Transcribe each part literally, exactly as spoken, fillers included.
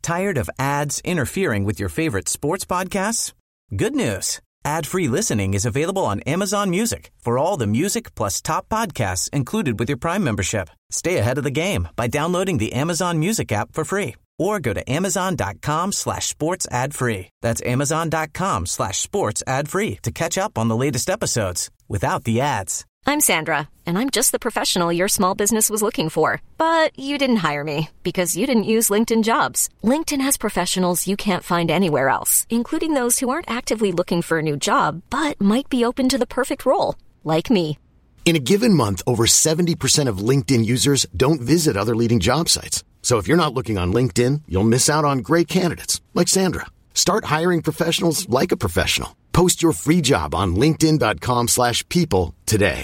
Tired of ads interfering with your favorite sports podcasts? Good news. Ad-free listening is available on Amazon Music for all the music plus top podcasts included with your Prime membership. Stay ahead of the game by downloading the Amazon Music app for free or go to amazon.com slash sports ad free. That's amazon.com slash sports ad free to catch up on the latest episodes without the ads. I'm Sandra, and I'm just the professional your small business was looking for. But you didn't hire me because you didn't use LinkedIn Jobs. LinkedIn has professionals you can't find anywhere else, including those who aren't actively looking for a new job, but might be open to the perfect role, like me. In a given month, over seventy percent of LinkedIn users don't visit other leading job sites. So if you're not looking on LinkedIn, you'll miss out on great candidates like Sandra. Start hiring professionals like a professional. Post your free job on linkedin.com slash people today.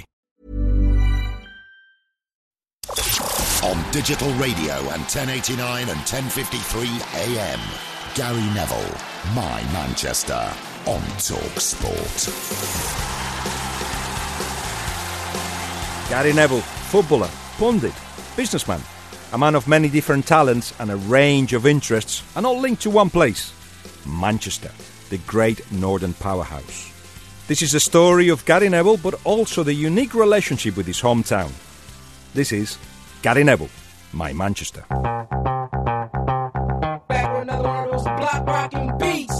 On digital radio and ten eighty-nine and ten fifty-three A M, Gary Neville, My Manchester, on Talk Sport. Gary Neville, footballer, pundit, businessman, a man of many different talents and a range of interests, and all linked to one place, Manchester, the great northern powerhouse. This is the story of Gary Neville, but also the unique relationship with his hometown. This is Gary Neville, My Manchester. Back with another one of those block rocking beats.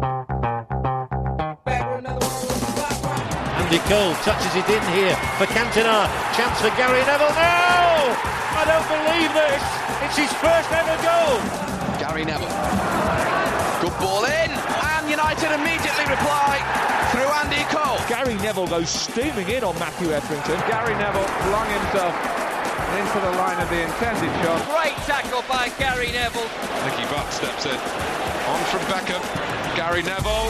Back with another one of those block rocking. Andy Cole touches it in here for Cantona. Chance for Gary Neville. No! I don't believe this. It's his first ever goal. Gary Neville. Good ball in. And United immediately reply through Andy Cole. Gary Neville goes steaming in on Matthew Etherington. Gary Neville flung himself into the line of the intended shot. Great tackle by Gary Neville. Nicky Butt steps in. On from Beckham. Gary Neville.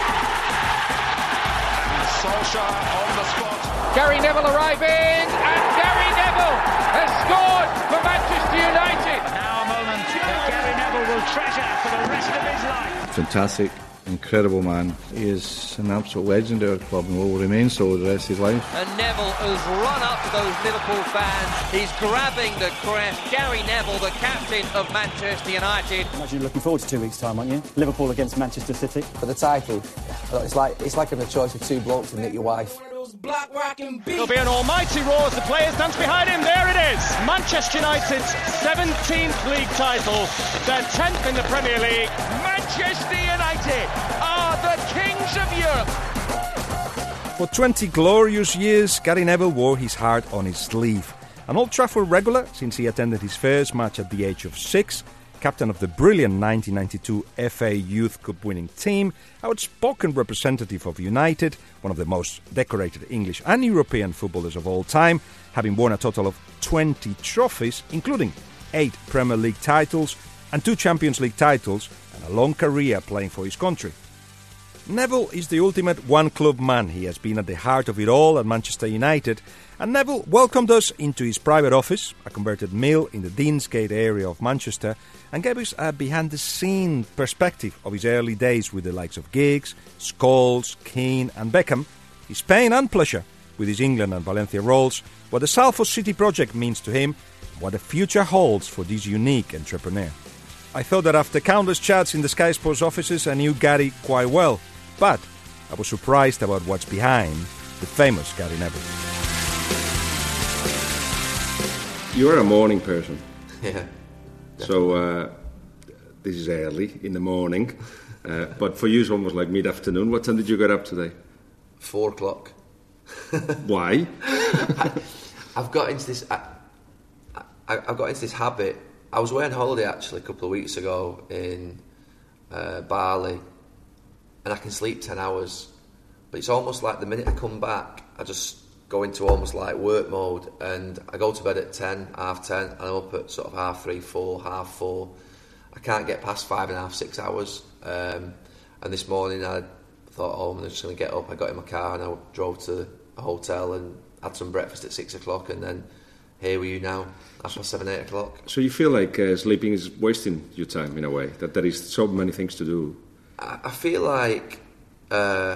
And Solskjaer on the spot. Gary Neville arriving, and Gary Neville has scored for Manchester United. Now a moment that Gary Neville will treasure for the rest of his life. Fantastic, incredible man. He is an absolute legend at our club and will remain so the rest of his life. And Neville has run up to those Liverpool fans. He's grabbing the crest. Gary Neville, the captain of Manchester United. I'm actually looking forward to two weeks' time, aren't you? Liverpool against Manchester City. For the title, it's like it's like having a choice of two blokes and nick your wife. Block rocking beats. There'll be an almighty roar as the players dance behind him. There it is. Manchester United's seventeenth league title, their tenth in the Premier League. Manchester United are the kings of Europe. For twenty glorious years, Gary Neville wore his heart on his sleeve. An Old Trafford regular since he attended his first match at the age of six, captain of the brilliant nineteen ninety-two F A Youth Cup winning team, outspoken representative of United, one of the most decorated English and European footballers of all time, having won a total of twenty trophies, including eight Premier League titles and two Champions League titles, and a long career playing for his country. Neville is the ultimate one-club man. He has been at the heart of it all at Manchester United, and Neville welcomed us into his private office, a converted mill in the Deansgate area of Manchester, and gave us a behind-the-scene perspective of his early days with the likes of Giggs, Scholes, Keane and Beckham, his pain and pleasure with his England and Valencia roles, what the Salford City project means to him, and what the future holds for this unique entrepreneur. I thought that after countless chats in the Sky Sports offices, I knew Gary quite well, but I was surprised about what's behind the famous Gary Neville. You're a morning person. Yeah. So uh, this is early in the morning, uh, but for you it's almost like mid-afternoon. What time did you get up today? Four o'clock. Why? I, I've got into this. I, I, I've got into this habit. I was away on holiday actually a couple of weeks ago in uh, Bali, and I can sleep ten hours. But it's almost like the minute I come back, I just go into almost like work mode, and I go to bed at ten, half ten, and I'm up at sort of half three, four, half four. I can't get past five and a half, six hours. Um, and this morning I thought, oh, I'm just going to get up. I got in my car and I drove to a hotel and had some breakfast at six o'clock, and then here with you now, half past seven, eight o'clock. So you feel like uh, sleeping is wasting your time in a way, that there is so many things to do? I, I feel like uh,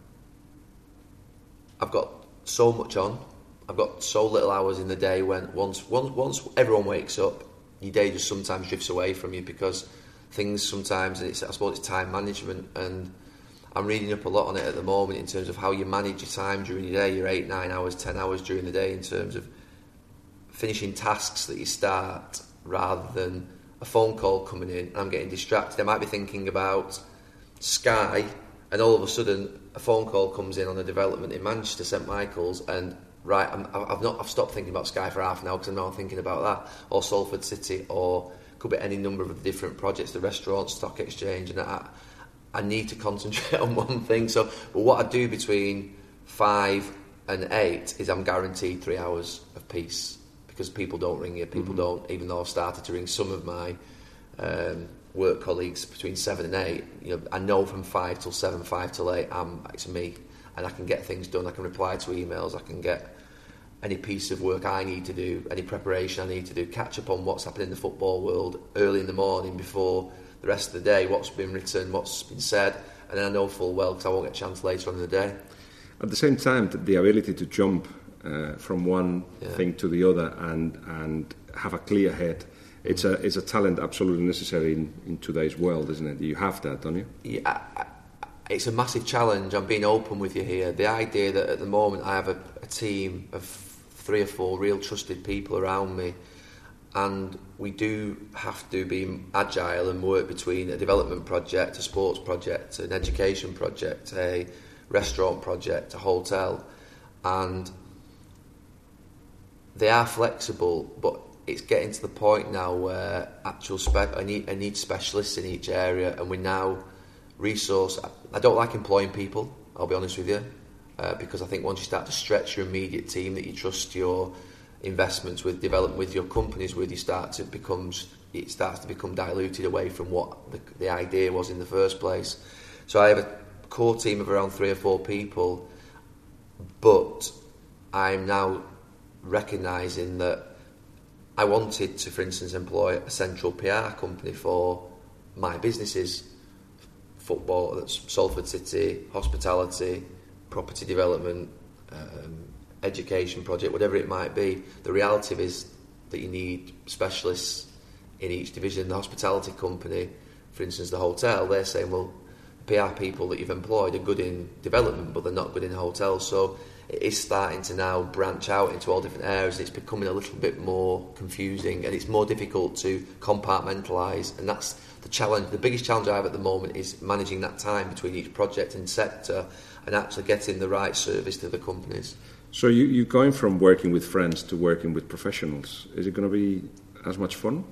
I've got so much on. I've got so little hours in the day when once, once, once everyone wakes up, your day just sometimes drifts away from you because things sometimes, and it's, I suppose it's time management, and I'm reading up a lot on it at the moment in terms of how you manage your time during your day, your eight, nine hours, ten hours during the day, in terms of finishing tasks that you start rather than a phone call coming in and I'm getting distracted. I might be thinking about Sky, and all of a sudden a phone call comes in on a development in Manchester, St Michael's, and right, I'm, I've not, I've stopped thinking about Sky for half an hour because I'm now thinking about that, or Salford City, or could be any number of different projects, the restaurant, stock exchange, and I, I need to concentrate on one thing. So, but what I do between five and eight is I'm guaranteed three hours of peace, because people don't ring you, people mm-hmm. don't, even though I've started to ring some of my um, work colleagues between seven and eight, you know, I know from five till seven, five till eight, I'm, it's me, and I can get things done, I can reply to emails, I can get any piece of work I need to do, any preparation I need to do, catch up on what's happening in the football world early in the morning before the rest of the day, what's been written, what's been said, and then I know full well, because I won't get a chance later on in the day. At the same time, the ability to jump uh, from one yeah. thing to the other and and have a clear head, it's a it's a talent absolutely necessary in, in today's world, isn't it? You have that, don't you? Yeah, I, I, it's a massive challenge. I'm being open with you here. The idea that at the moment I have a, a team of three or four real trusted people around me, and we do have to be agile and work between a development project, a sports project, an education project, a restaurant project, a hotel, and they are flexible, but it's getting to the point now where actual spe- I need I need specialists in each area, and we now resource. I don't like employing people, I'll be honest with you, uh, because I think once you start to stretch your immediate team that you trust your investments with, development with, your companies with, you start to becomes it starts to become diluted away from what the, the idea was in the first place. So I have a core team of around three or four people, but I'm now recognising that I wanted to, for instance, employ a central P R company for my businesses, football, that's Salford City, hospitality, property development, um, education project, whatever it might be. The reality is that you need specialists in each division. The hospitality company, for instance, the hotel, they're saying, well, the P R people that you've employed are good in development, but they're not good in hotels. So it is starting to now branch out into all different areas. It's becoming a little bit more confusing, and it's more difficult to compartmentalise, and that's the challenge. The biggest challenge I have at the moment is managing that time between each project and sector and actually getting the right service to the companies. So you, you're going from working with friends to working with professionals. Is it going to be as much fun?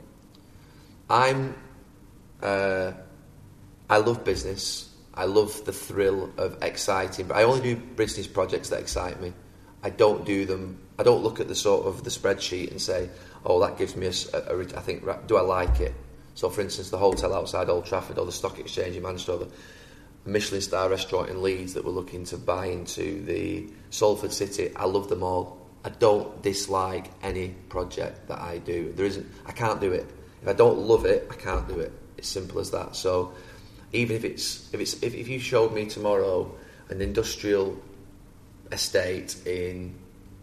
I'm uh, I love business. I love the thrill of exciting, but I only do business projects that excite me. I don't do them. I don't look at the sort of the spreadsheet and say, "Oh, that gives me a." a, a I think, do I like it? So, for instance, the hotel outside Old Trafford, or the stock exchange in Manchester, or the Michelin star restaurant in Leeds that we're looking to buy into, the Salford City. I love them all. I don't dislike any project that I do. There isn't. I can't do it. If I don't love it, I can't do it. It's simple as that. So, even if it's if it's if, if you showed me tomorrow an industrial estate in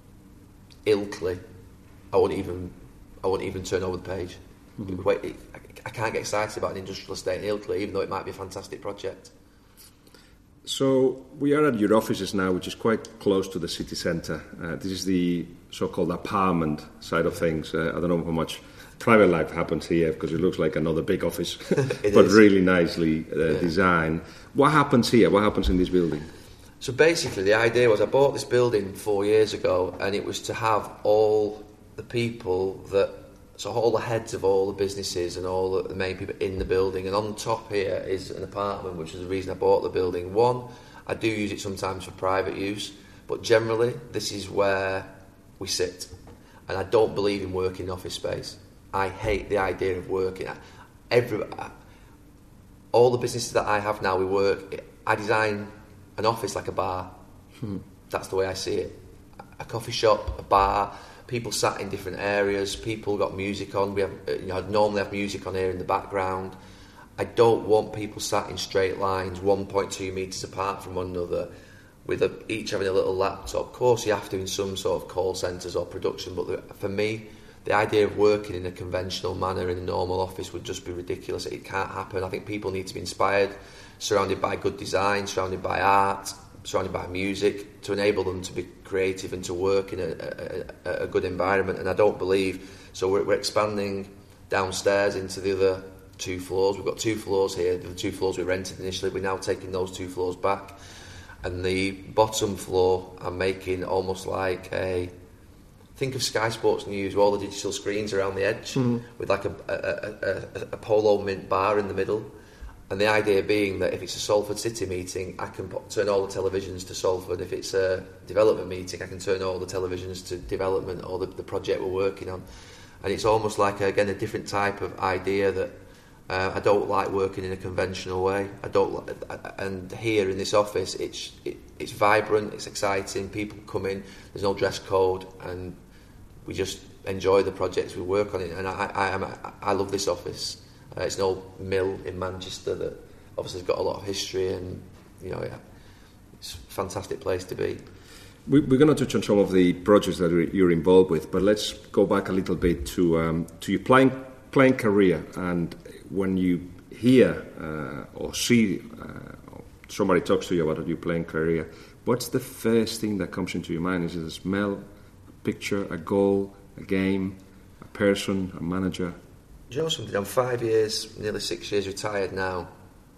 Ilkley, I wouldn't even I wouldn't even turn over the page. Mm-hmm. Wait, it, I, I can't get excited about an industrial estate in Ilkley, even though it might be a fantastic project. So we are at your offices now, which is quite close to the city centre. Uh, this is the so-called apartment side of things. Uh, I don't know how much private life happens here, because it looks like another big office, but is. really nicely uh, yeah. designed. What happens here? What happens in this building? So basically, the idea was I bought this building four years ago, and it was to have all the people that, so all the heads of all the businesses and all the main people in the building. And on top here is an apartment, which is the reason I bought the building. One, I do use it sometimes for private use, but generally this is where we sit. And I don't believe in working in office space. I hate the idea of working. Every, all the businesses that I have now, we work. I design an office like a bar. Hmm. That's the way I see it. A coffee shop, a bar. People sat in different areas. People got music on. We have, you know, I'd normally have music on here in the background. I don't want people sat in straight lines, one point two metres apart from one another, with a, each having a little laptop. Of course, you have to in some sort of call centres or production, but the, for me, the idea of working in a conventional manner in a normal office would just be ridiculous. It can't happen. I think people need to be inspired, surrounded by good design, surrounded by art, surrounded by music, to enable them to be creative and to work in a, a, a good environment. And I don't believe, so we're, we're expanding downstairs into the other two floors. We've got two floors here, the two floors we rented initially, we're now taking those two floors back. And the bottom floor, I'm making almost like a, think of Sky Sports News, with all the digital screens around the edge, mm-hmm. with like a, a, a, a polo mint bar in the middle. And the idea being that if it's a Salford City meeting, I can put, turn all the televisions to Salford. If it's a development meeting, I can turn all the televisions to development or the, the project we're working on. And it's almost like, again, a different type of idea that uh, I don't like working in a conventional way. I don't, and here in this office, it's it, it's vibrant, it's exciting. People come in, there's no dress code, and we just enjoy the projects we work on it. And I I, am, I love this office. Uh, it's an old mill in Manchester that obviously has got a lot of history, and you know, yeah, it's a fantastic place to be. We, we're going to touch on some of the projects that you're involved with, but let's go back a little bit to um, to your playing playing career. And when you hear uh, or see uh, or somebody talks to you about your playing career, what's the first thing that comes into your mind? Is it a smell, a picture, a goal, a game, a person, a manager? Do you know something? I'm five years, nearly six years retired now.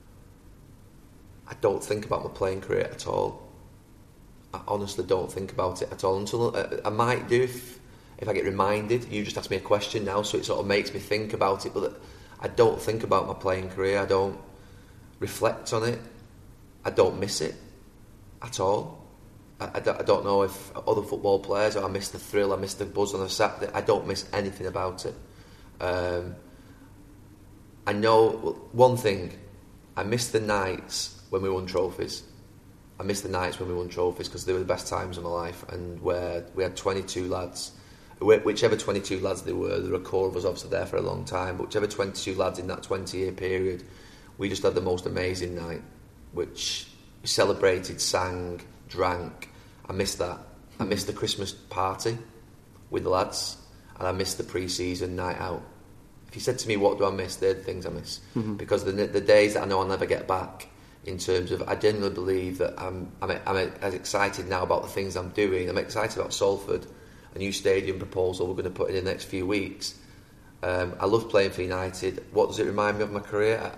I don't think about my playing career at all. I honestly don't think about it at all. Until uh, I might do if, if I get reminded. You just asked me a question now, so it sort of makes me think about it. But I don't think about my playing career. I don't reflect on it. I don't miss it at all. I, I, don't, I don't know if other football players, or I miss the thrill, I miss the buzz on a Saturday. I don't miss anything about it. Um, I know one thing. I miss the nights when we won trophies. I miss the nights when we won trophies because they were the best times of my life, and where we had twenty-two lads, whichever twenty-two lads they were, there were a core of us obviously there for a long time, but whichever twenty-two lads in that twenty-year period, we just had the most amazing night, which we celebrated, sang, drank. I miss that. I miss the Christmas party with the lads, and I miss the pre-season night out. If you said to me, what do I miss? They're the things I miss. Mm-hmm. Because the, the days that I know I'll never get back, in terms of, I genuinely believe that I'm, I'm, I'm as excited now about the things I'm doing. I'm excited about Salford, a new stadium proposal we're going to put in the next few weeks. Um, I love playing for United. What does it remind me of my career? I,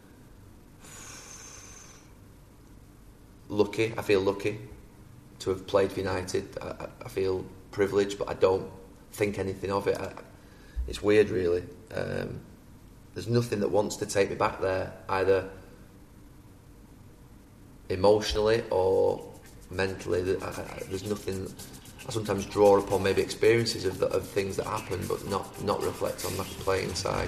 lucky, I feel lucky to have played for United. I, I feel privileged, but I don't think anything of it. I, it's weird, really. Um, there's nothing that wants to take me back there, either emotionally or mentally. I, I, there's nothing. I sometimes draw upon maybe experiences of, the, of things that happen, but not not reflect on the playing side.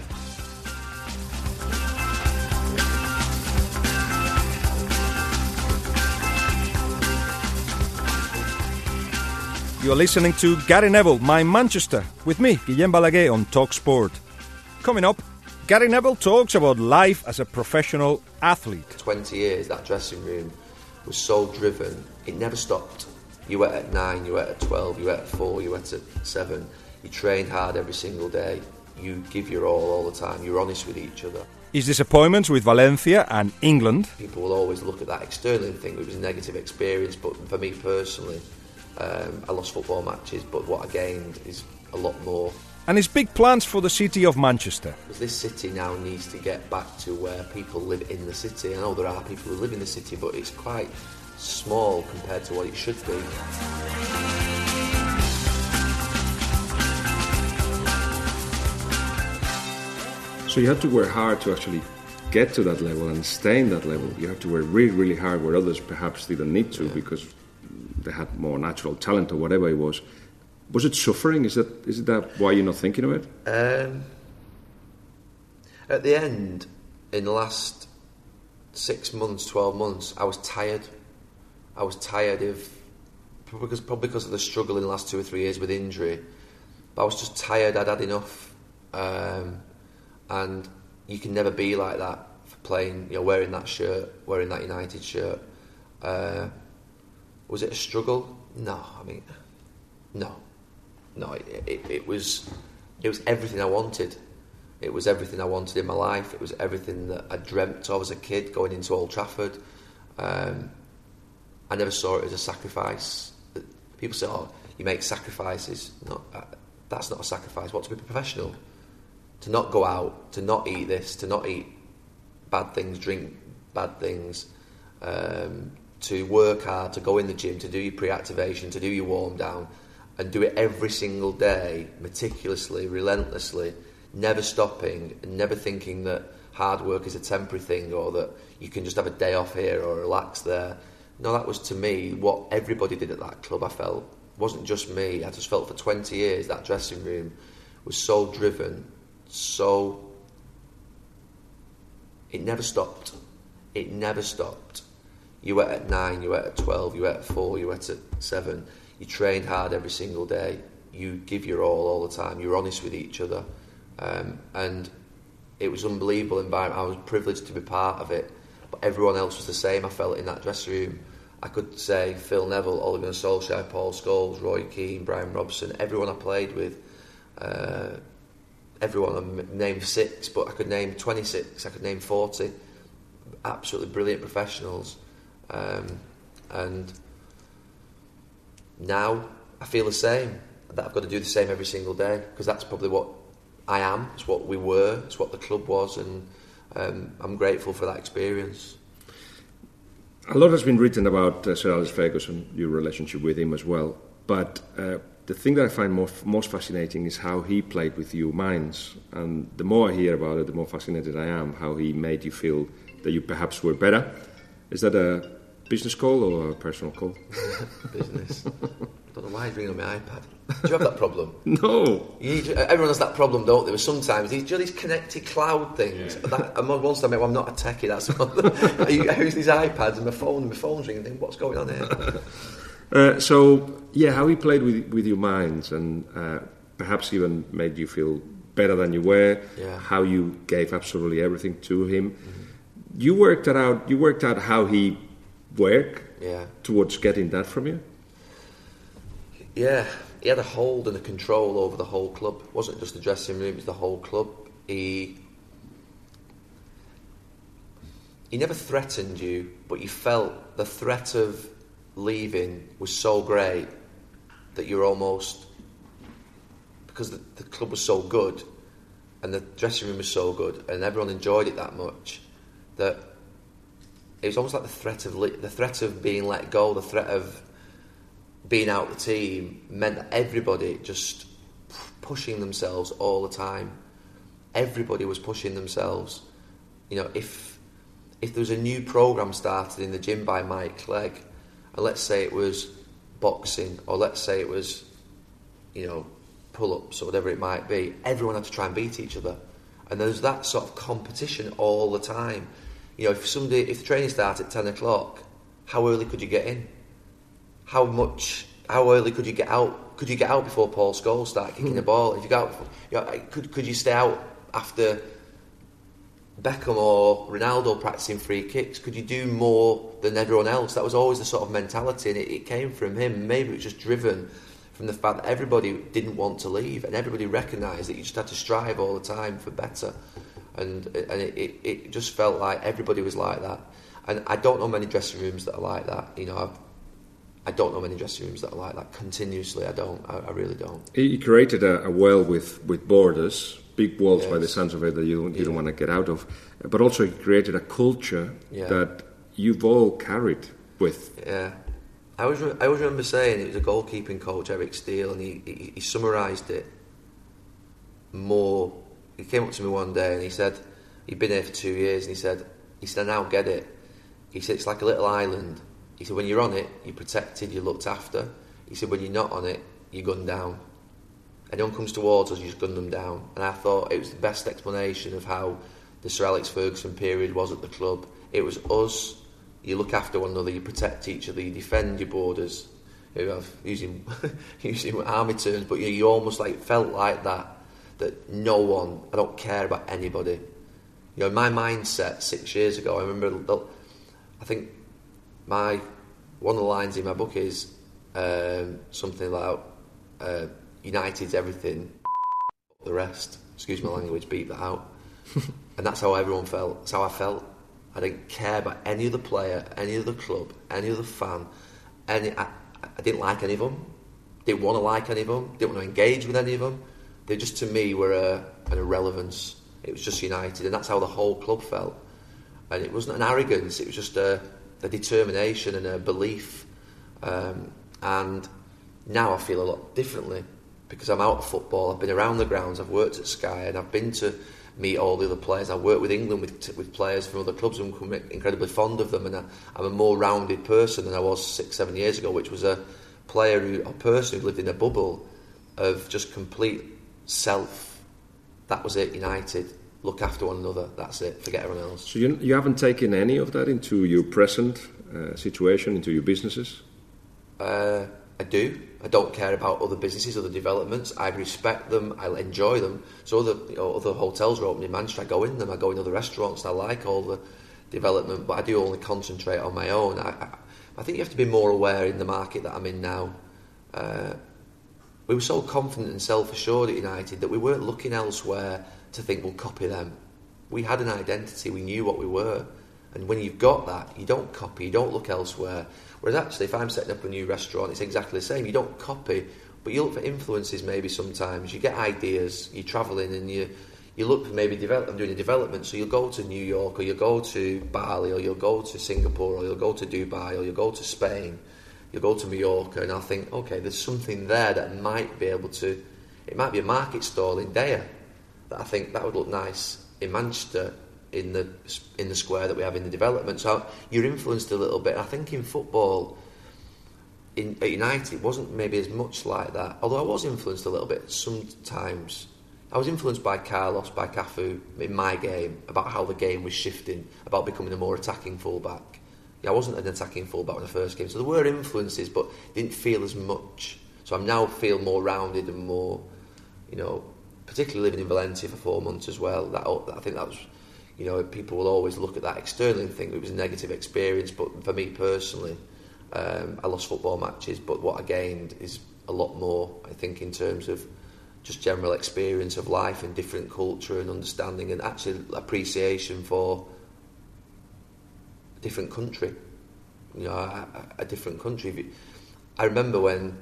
You're listening to Gary Neville, My Manchester, with me, Guillem Balaguer, on TalkSport. Coming up, Gary Neville talks about life as a professional athlete. twenty years, that dressing room was so driven, it never stopped. You were at nine, you were at twelve, you were at four, you were at seven. You trained hard every single day. You give your all all the time. You're honest with each other. His disappointments with Valencia and England. People will always look at that externally and think it was a negative experience, but for me personally, um, I lost football matches, but what I gained is a lot more. And his big plans for the city of Manchester. Because this city now needs to get back to where people live in the city. I know there are people who live in the city, but it's quite small compared to what it should be. So you have to work hard to actually get to that level and stay in that level. You have to work really, really hard where others perhaps didn't need to, yeah, because they had more natural talent or whatever it was. Was it suffering? Is that is that why you're not thinking of it? Um, at the end, in the last six months, twelve months, I was tired. I was tired of, because, probably because of the struggle in the last two or three years with injury. But I was just tired. I'd had enough. Um, and you can never be like that for playing, you know, wearing that shirt, wearing that United shirt. Uh, was it a struggle? No, I mean, no. No, it, it, it was it was everything I wanted. It was everything I wanted in my life. It was everything that I dreamt of as a kid going into Old Trafford. Um, I never saw it as a sacrifice. People say, oh, you make sacrifices. No, uh, that's not a sacrifice. What, to be professional? To not go out, to not eat this, to not eat bad things, drink bad things, um, to work hard, to go in the gym, to do your pre-activation, to do your warm down, and do it every single day, meticulously, relentlessly, never stopping, and never thinking that hard work is a temporary thing or that you can just have a day off here or relax there. No, that was, to me, what everybody did at that club. I felt, it wasn't just me. I just felt for twenty years that dressing room was so driven, so... It never stopped. It never stopped. You went at nine, you went at twelve, you went at four, you went at seven. You trained hard every single day. You give your all all the time. You were honest with each other. Um, and it was an unbelievable environment. I was privileged to be part of it. But everyone else was the same, I felt, in that dressing room. I could say Phil Neville, Ole Gunnar Solskjaer, Paul Scholes, Roy Keane, Brian Robson, everyone I played with. Uh, everyone, I named six, but I could name twenty-six, I could name forty. Absolutely brilliant professionals. Um, and now I feel the same, that I've got to do the same every single day, because that's probably what I am, it's what we were, it's what the club was, and um, I'm grateful for that experience. A lot has been written about uh, Sir Alex Ferguson, your relationship with him as well, but uh, the thing that I find more, most fascinating is how he played with your minds, and the more I hear about it, the more fascinated I am, how he made you feel that you perhaps were better. Is that a business call or a personal call? Business. I don't know why he's ringing on my iPad. Do you have that problem? No. You need to, everyone has that problem, don't they? But sometimes these, you know, these connected cloud things. Yeah. That, and once I mean, well, I'm not a techie. That's I use these iPads and my phone, and my phone's ringing. Think, what's going on here? uh, so yeah, how he played with with your minds, and uh, perhaps even made you feel better than you were. Yeah. How you gave absolutely everything to him. Mm-hmm. You worked it out. You worked out how he worked. Yeah. Towards getting that from you. Yeah, he had a hold and a control over the whole club. It wasn't just the dressing room, it was the whole club. He he never threatened you, but you felt the threat of leaving was so great that you're almost, because the, the club was so good and the dressing room was so good and everyone enjoyed it that much, that it was almost like the threat of the threat of being let go, the threat of being out the team meant that everybody just pushing themselves all the time. Everybody was pushing themselves. You know, if if there was a new programme started in the gym by Mike Clegg, and let's say it was boxing, or let's say it was, you know, pull-ups or whatever it might be, everyone had to try and beat each other. And there was that sort of competition all the time. You know, if somebody, if the training started at ten o'clock, how early could you get in? How much? How early could you get out? Could you get out before Paul Scholes started kicking the ball? If you got, out, you know, could could you stay out after Beckham or Ronaldo practicing free kicks? Could you do more than everyone else? That was always the sort of mentality, and it, it came from him. Maybe it was just driven from the fact that everybody didn't want to leave, and everybody recognised that you just had to strive all the time for better, and and it, it, it just felt like everybody was like that. And I don't know many dressing rooms that are like that. You know, I've I don't know many dressing rooms that are like that continuously. I don't. I, I really don't. He created a, a well with, with borders, big walls yes. by the sounds of it that you, you yeah. don't want to get out of. But also he created a culture yeah. that you've all carried with. Yeah. I always, re- I always remember saying, it was a goalkeeping coach, Eric Steele, and he, he, he summarised it more. He came up to me one day and he said, he'd been here for two years, and he said, he said, I now get it. He said, it's like a little island. He said, when you're on it, you're protected, you're looked after. He said, when you're not on it, you're gunned down. Anyone comes towards us, you just gun them down. And I thought it was the best explanation of how the Sir Alex Ferguson period was at the club. It was us, you look after one another, you protect each other, you defend your borders. You know, using, using army terms, but you, you almost like felt like that, that no one, I don't care about anybody. You know, my mindset six years ago, I remember, I think, My one of the lines in my book is um, something like uh, United's everything, the rest. Excuse my language, beat that out. And that's how everyone felt. That's how I felt. I didn't care about any other player, any other club, any other fan. Any, I, I didn't like any of them. Didn't want to like any of them. Didn't want to engage with any of them. They just, to me, were a, an irrelevance. It was just United, and that's how the whole club felt. And it wasn't an arrogance. It was just a, a determination and a belief. Um, and now I feel a lot differently because I'm out of football. I've been around the grounds. I've worked at Sky, and I've been to meet all the other players. I work with England with with players from other clubs and I'm incredibly fond of them, and I, I'm a more rounded person than I was six, seven years ago, which was a player who, a person who lived in a bubble of just complete self. That was it, United. Look after one another, that's it, forget everyone else. So you, you haven't taken any of that into your present uh, situation, into your businesses? Uh, I do. I don't care about other businesses, other developments. I respect them. I enjoy them. So other, you know, other hotels are opening in Manchester. I go in them. I go in other restaurants. I like all the development, but I do only concentrate on my own. I, I, I think you have to be more aware in the market that I'm in now. Uh, we were so confident and self-assured at United that we weren't looking elsewhere to think we'll copy them. We had an identity. We knew what we were. And when you've got that, you don't copy, you don't look elsewhere. Whereas actually, if I'm setting up a new restaurant, it's exactly the same. You don't copy, but you look for influences maybe sometimes. You get ideas, you're travelling and you you look for maybe, develop, I'm doing a development, so you'll go to New York or you'll go to Bali or you'll go to Singapore or you'll go to Dubai or you'll go to Spain, you'll go to Mallorca, and I'll think, okay, there's something there that might be able to, it might be a market stall in Daya that I think that would look nice in Manchester, in the in the square that we have in the development. So you're influenced a little bit. I think in football, in at United, it wasn't maybe as much like that. Although I was influenced a little bit sometimes. I was influenced by Carlos, by Cafu in my game, about how the game was shifting, about becoming a more attacking fullback. Yeah, I wasn't an attacking fullback when I first came, so there were influences, but didn't feel as much. So I now feel more rounded and more, you know, particularly living in Valencia for four months as well. That I think that was. You know, people will always look at that externally and think it was a negative experience, but for me personally, um, I lost football matches, but what I gained is a lot more, I think, in terms of just general experience of life and different culture and understanding and actually appreciation for a different country, you know, a, a different country. I remember when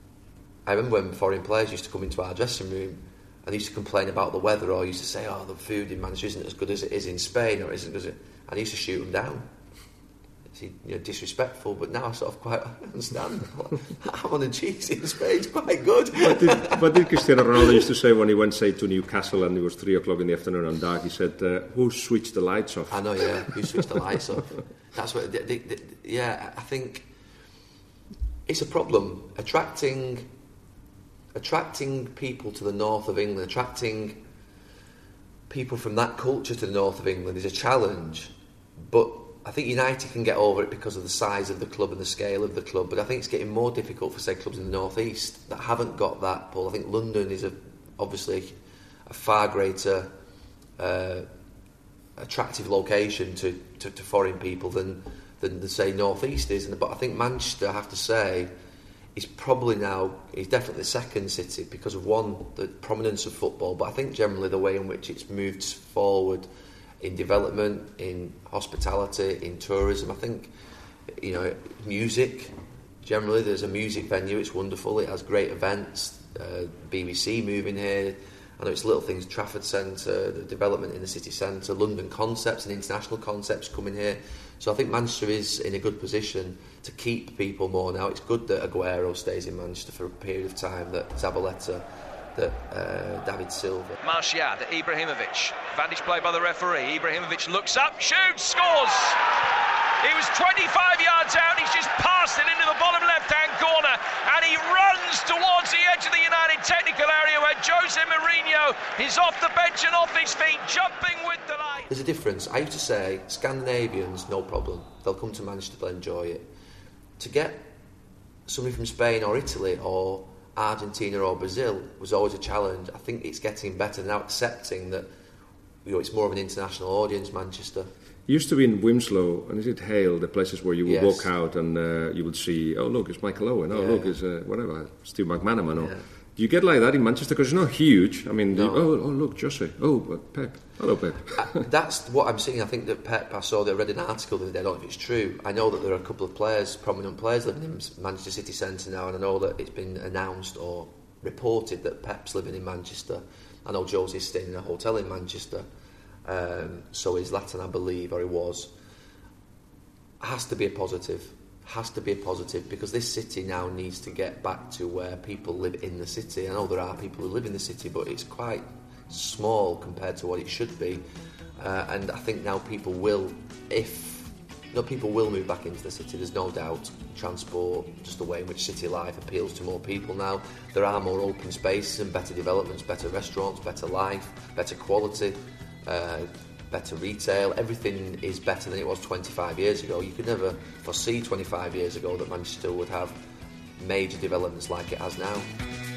I remember when foreign players used to come into our dressing room and they used to complain about the weather, or used to say, oh, the food in Manchester isn't as good as it is in Spain, or isn't as it... And I used to shoot them down. It's, you know, disrespectful, but now I sort of quite understand. I'm on a cheese in Spain, it's quite good. What did, what did Cristiano Ronaldo used to say when he went, say, to Newcastle and it was three o'clock in the afternoon and dark? He said, uh, who switched the lights off? I know, yeah, who switched the lights off? That's what... They, they, they, yeah, I think it's a problem. Attracting... Attracting people to the north of England, attracting people from that culture to the north of England is a challenge. But I think United can get over it because of the size of the club and the scale of the club. But I think it's getting more difficult for, say, clubs in the north east that haven't got that pull. I think London is a, obviously a far greater uh, attractive location to, to, to foreign people than, than the, say, north east is. But I think Manchester, I have to say, is probably now, he's definitely the second city because of, one, the prominence of football, but I think generally the way in which it's moved forward in development, in hospitality, in tourism. I think, you know, music, generally there's a music venue, it's wonderful, it has great events, uh, B B C moving here, I know it's little things, Trafford Centre, the development in the city centre, London Concepts and international concepts coming here. So I think Manchester is in a good position to keep people more now. It's good that Aguero stays in Manchester for a period of time, that Zabaleta, that uh, David Silva. Martial, to Ibrahimovic. Vantage play by the referee. Ibrahimovic looks up, shoots, scores! He was twenty-five yards out, he's just passed it into the bottom left-hand corner, and he runs towards the edge of the United technical area where Jose Mourinho is off the bench and off his feet, jumping with delight. There's a difference. I used to say, Scandinavians, no problem. They'll come to Manchester, they'll enjoy it. To get somebody from Spain or Italy or Argentina or Brazil was always a challenge. I think it's getting better now, accepting that, you know, it's more of an international audience, Manchester. It used to be in Wimslow, and is it Hale, the places where you would yes. walk out and uh, you would see, oh, look, it's Michael Owen, oh, yeah. look, it's uh, whatever, Steve McManaman, or, yeah. Do you get like that in Manchester? Because it's not huge. I mean, No. you, oh, oh, look, Jose. Oh, but Pep. Hello, Pep. I, that's what I'm seeing. I think that Pep, I saw that I read an article the other day, I don't know if it's true. I know that there are a couple of players, prominent players living in Manchester City Centre now, and I know that it's been announced or reported that Pep's living in Manchester. I know Jose's staying in a hotel in Manchester. Um, so is Zlatan, I believe, or he was. Has to be a positive. Has to be a positive, because this city now needs to get back to where people live in the city. I know there are people who live in the city, but it's quite small compared to what it should be. Uh, and I think now people will, if you know, people will move back into the city. There's no doubt. Transport, just the way in which city life appeals to more people now. There are more open spaces and better developments, better restaurants, better life, better quality. Uh, better retail, everything is better than it was twenty-five years ago. You could never foresee twenty-five years ago that Manchester would have major developments like it has now.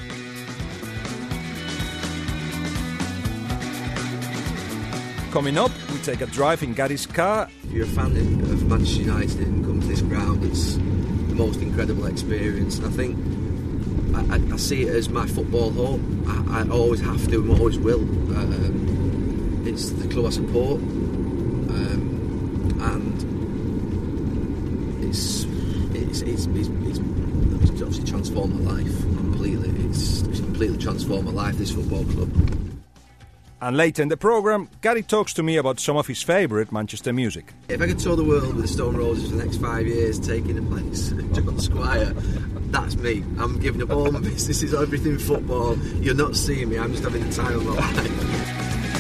Coming up, we take a drive in Gary's car. If you're a fan of Manchester United and come to this ground, it's the most incredible experience. And I think I, I, I see it as my football home. I, I always have to and always will. Um, It's the club I support, um, and it's it's, it's it's it's it's obviously transformed my life completely. It's, it's completely transformed my life, this football club. And later in the programme, Gary talks to me about some of his favourite Manchester music. If I could tour the world with the Stone Roses for the next five years, taking the place of John Squire, that's me. I'm giving up all my businesses, everything football. You're not seeing me. I'm just having the time of my life.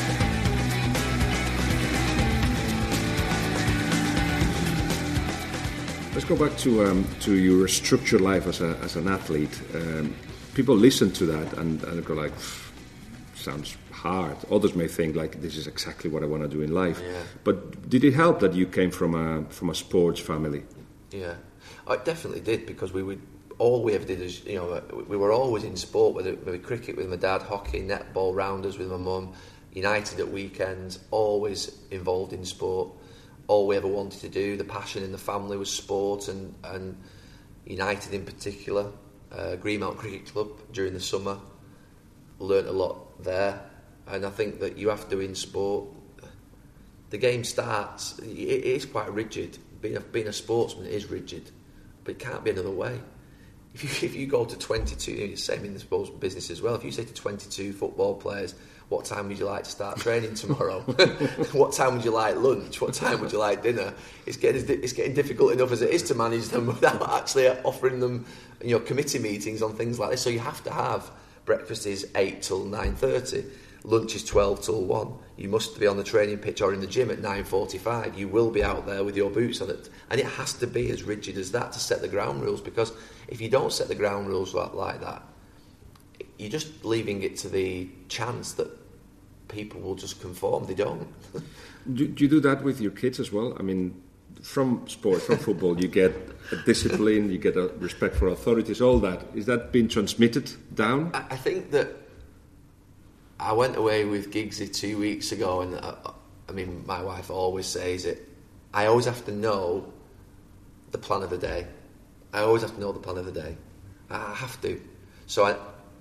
Let's go back to um, to your structured life as a as an athlete. Um, people listen to that and, and go like, sounds hard. Others may think like, this is exactly what I want to do in life. Yeah. But did it help that you came from a from a sports family? Yeah, it definitely did, because we would all we ever did is, you know, we were always in sport, whether it be cricket with my dad, hockey, netball, rounders with my mum, United at weekends, always involved in sport. All we ever wanted to do, the passion in the family was sport, and, and United in particular. Uh, Greenmount Cricket Club during the summer, learnt a lot there. And I think that you have to, in sport, the game starts, it, it is quite rigid. Being a, being a sportsman is rigid, but it can't be another way. If you, if you go to twenty-two, you know, same in the sports business as well, if you say to twenty-two football players, what time would you like to start training tomorrow? What time would you like lunch? What time would you like dinner? It's getting it's getting difficult enough as it is to manage them without actually offering them, you know, committee meetings on things like this. So you have to have breakfast is eight till nine thirty, lunch is twelve till one. You must be on the training pitch or in the gym at nine forty-five. You will be out there with your boots on it, and it has to be as rigid as that to set the ground rules. Because if you don't set the ground rules like, like that, you're just leaving it to the chance that people will just conform. They don't. do, do you do that with your kids as well? I mean, from sport, from football, you get a discipline, you get a respect for authorities, all that. Is that being transmitted down? I, I think that I went away with Giggsy two weeks ago, and I, I mean, my wife always says it. I always have to know the plan of the day. I always have to know the plan of the day. I have to. So I,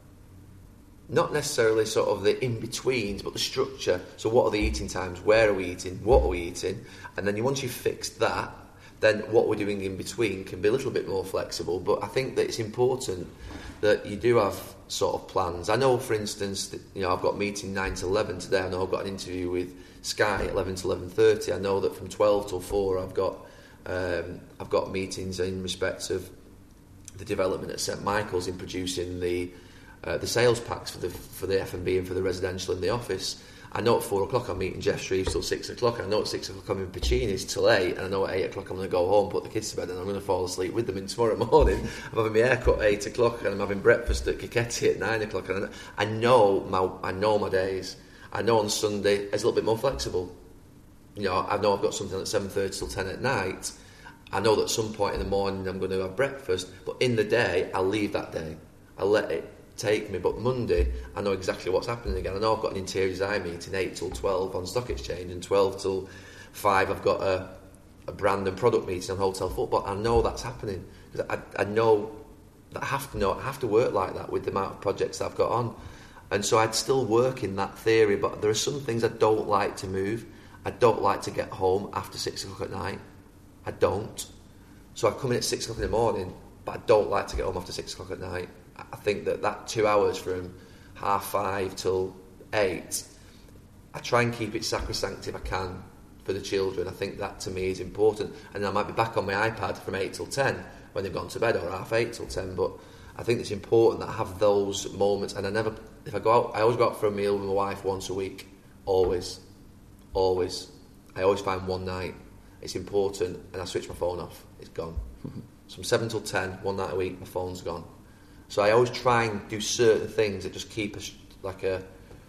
not necessarily sort of the in-betweens, but the structure. So what are the eating times? Where are we eating? What are we eating? And then once you've fixed that, then what we're doing in between can be a little bit more flexible. But I think that it's important that you do have sort of plans. I know, for instance, that, you know, I've got a meeting nine to eleven today. I know I've got an interview with Sky at eleven to eleven thirty. I know that from twelve till four I've got um, I've got meetings in respect of the development at St Michael's in producing the uh, the sales packs for the for the F and B and for the residential in the office. I know at four o'clock I'm meeting Jeff Shreves till six o'clock. I know at six o'clock I'm in Pacini's till eight, and I know at eight o'clock I'm going to go home, put the kids to bed, and I'm going to fall asleep with them. And tomorrow morning I'm having my haircut at eight o'clock, and I'm having breakfast at Kiketti at nine o'clock. And I know my I know my days. I know on Sunday it's a little bit more flexible. You know, I know I've got something at seven thirty till ten at night. I know that at some point in the morning I'm going to have breakfast, but in the day I'll leave that day. I'll let it take me. But Monday I know exactly what's happening again. I know I've got an interior design meeting eight till twelve on Stock Exchange, and twelve till five I've got a, a brand and product meeting on Hotel Football. I know that's happening because I, I know that I have to know, I have to work like that with the amount of projects that I've got on. And so I'd still work in that theory, but there are some things I don't like to move. I don't like to get home after six o'clock at night. I don't. So I come in at six o'clock in the morning, but I don't like to get home after six o'clock at night. I think that that two hours from half five till eight, I try and keep it sacrosanct if I can for the children. I think that to me is important. And I might be back on my iPad from eight till ten when they've gone to bed, or half eight till ten, but I think it's important that I have those moments. And I never, if I go out, I always go out for a meal with my wife once a week. Always. Always. I always find one night. It's important, and I switch my phone off. It's gone. So from seven till ten, one night a week, my phone's gone. So I always try and do certain things that just keep us like a,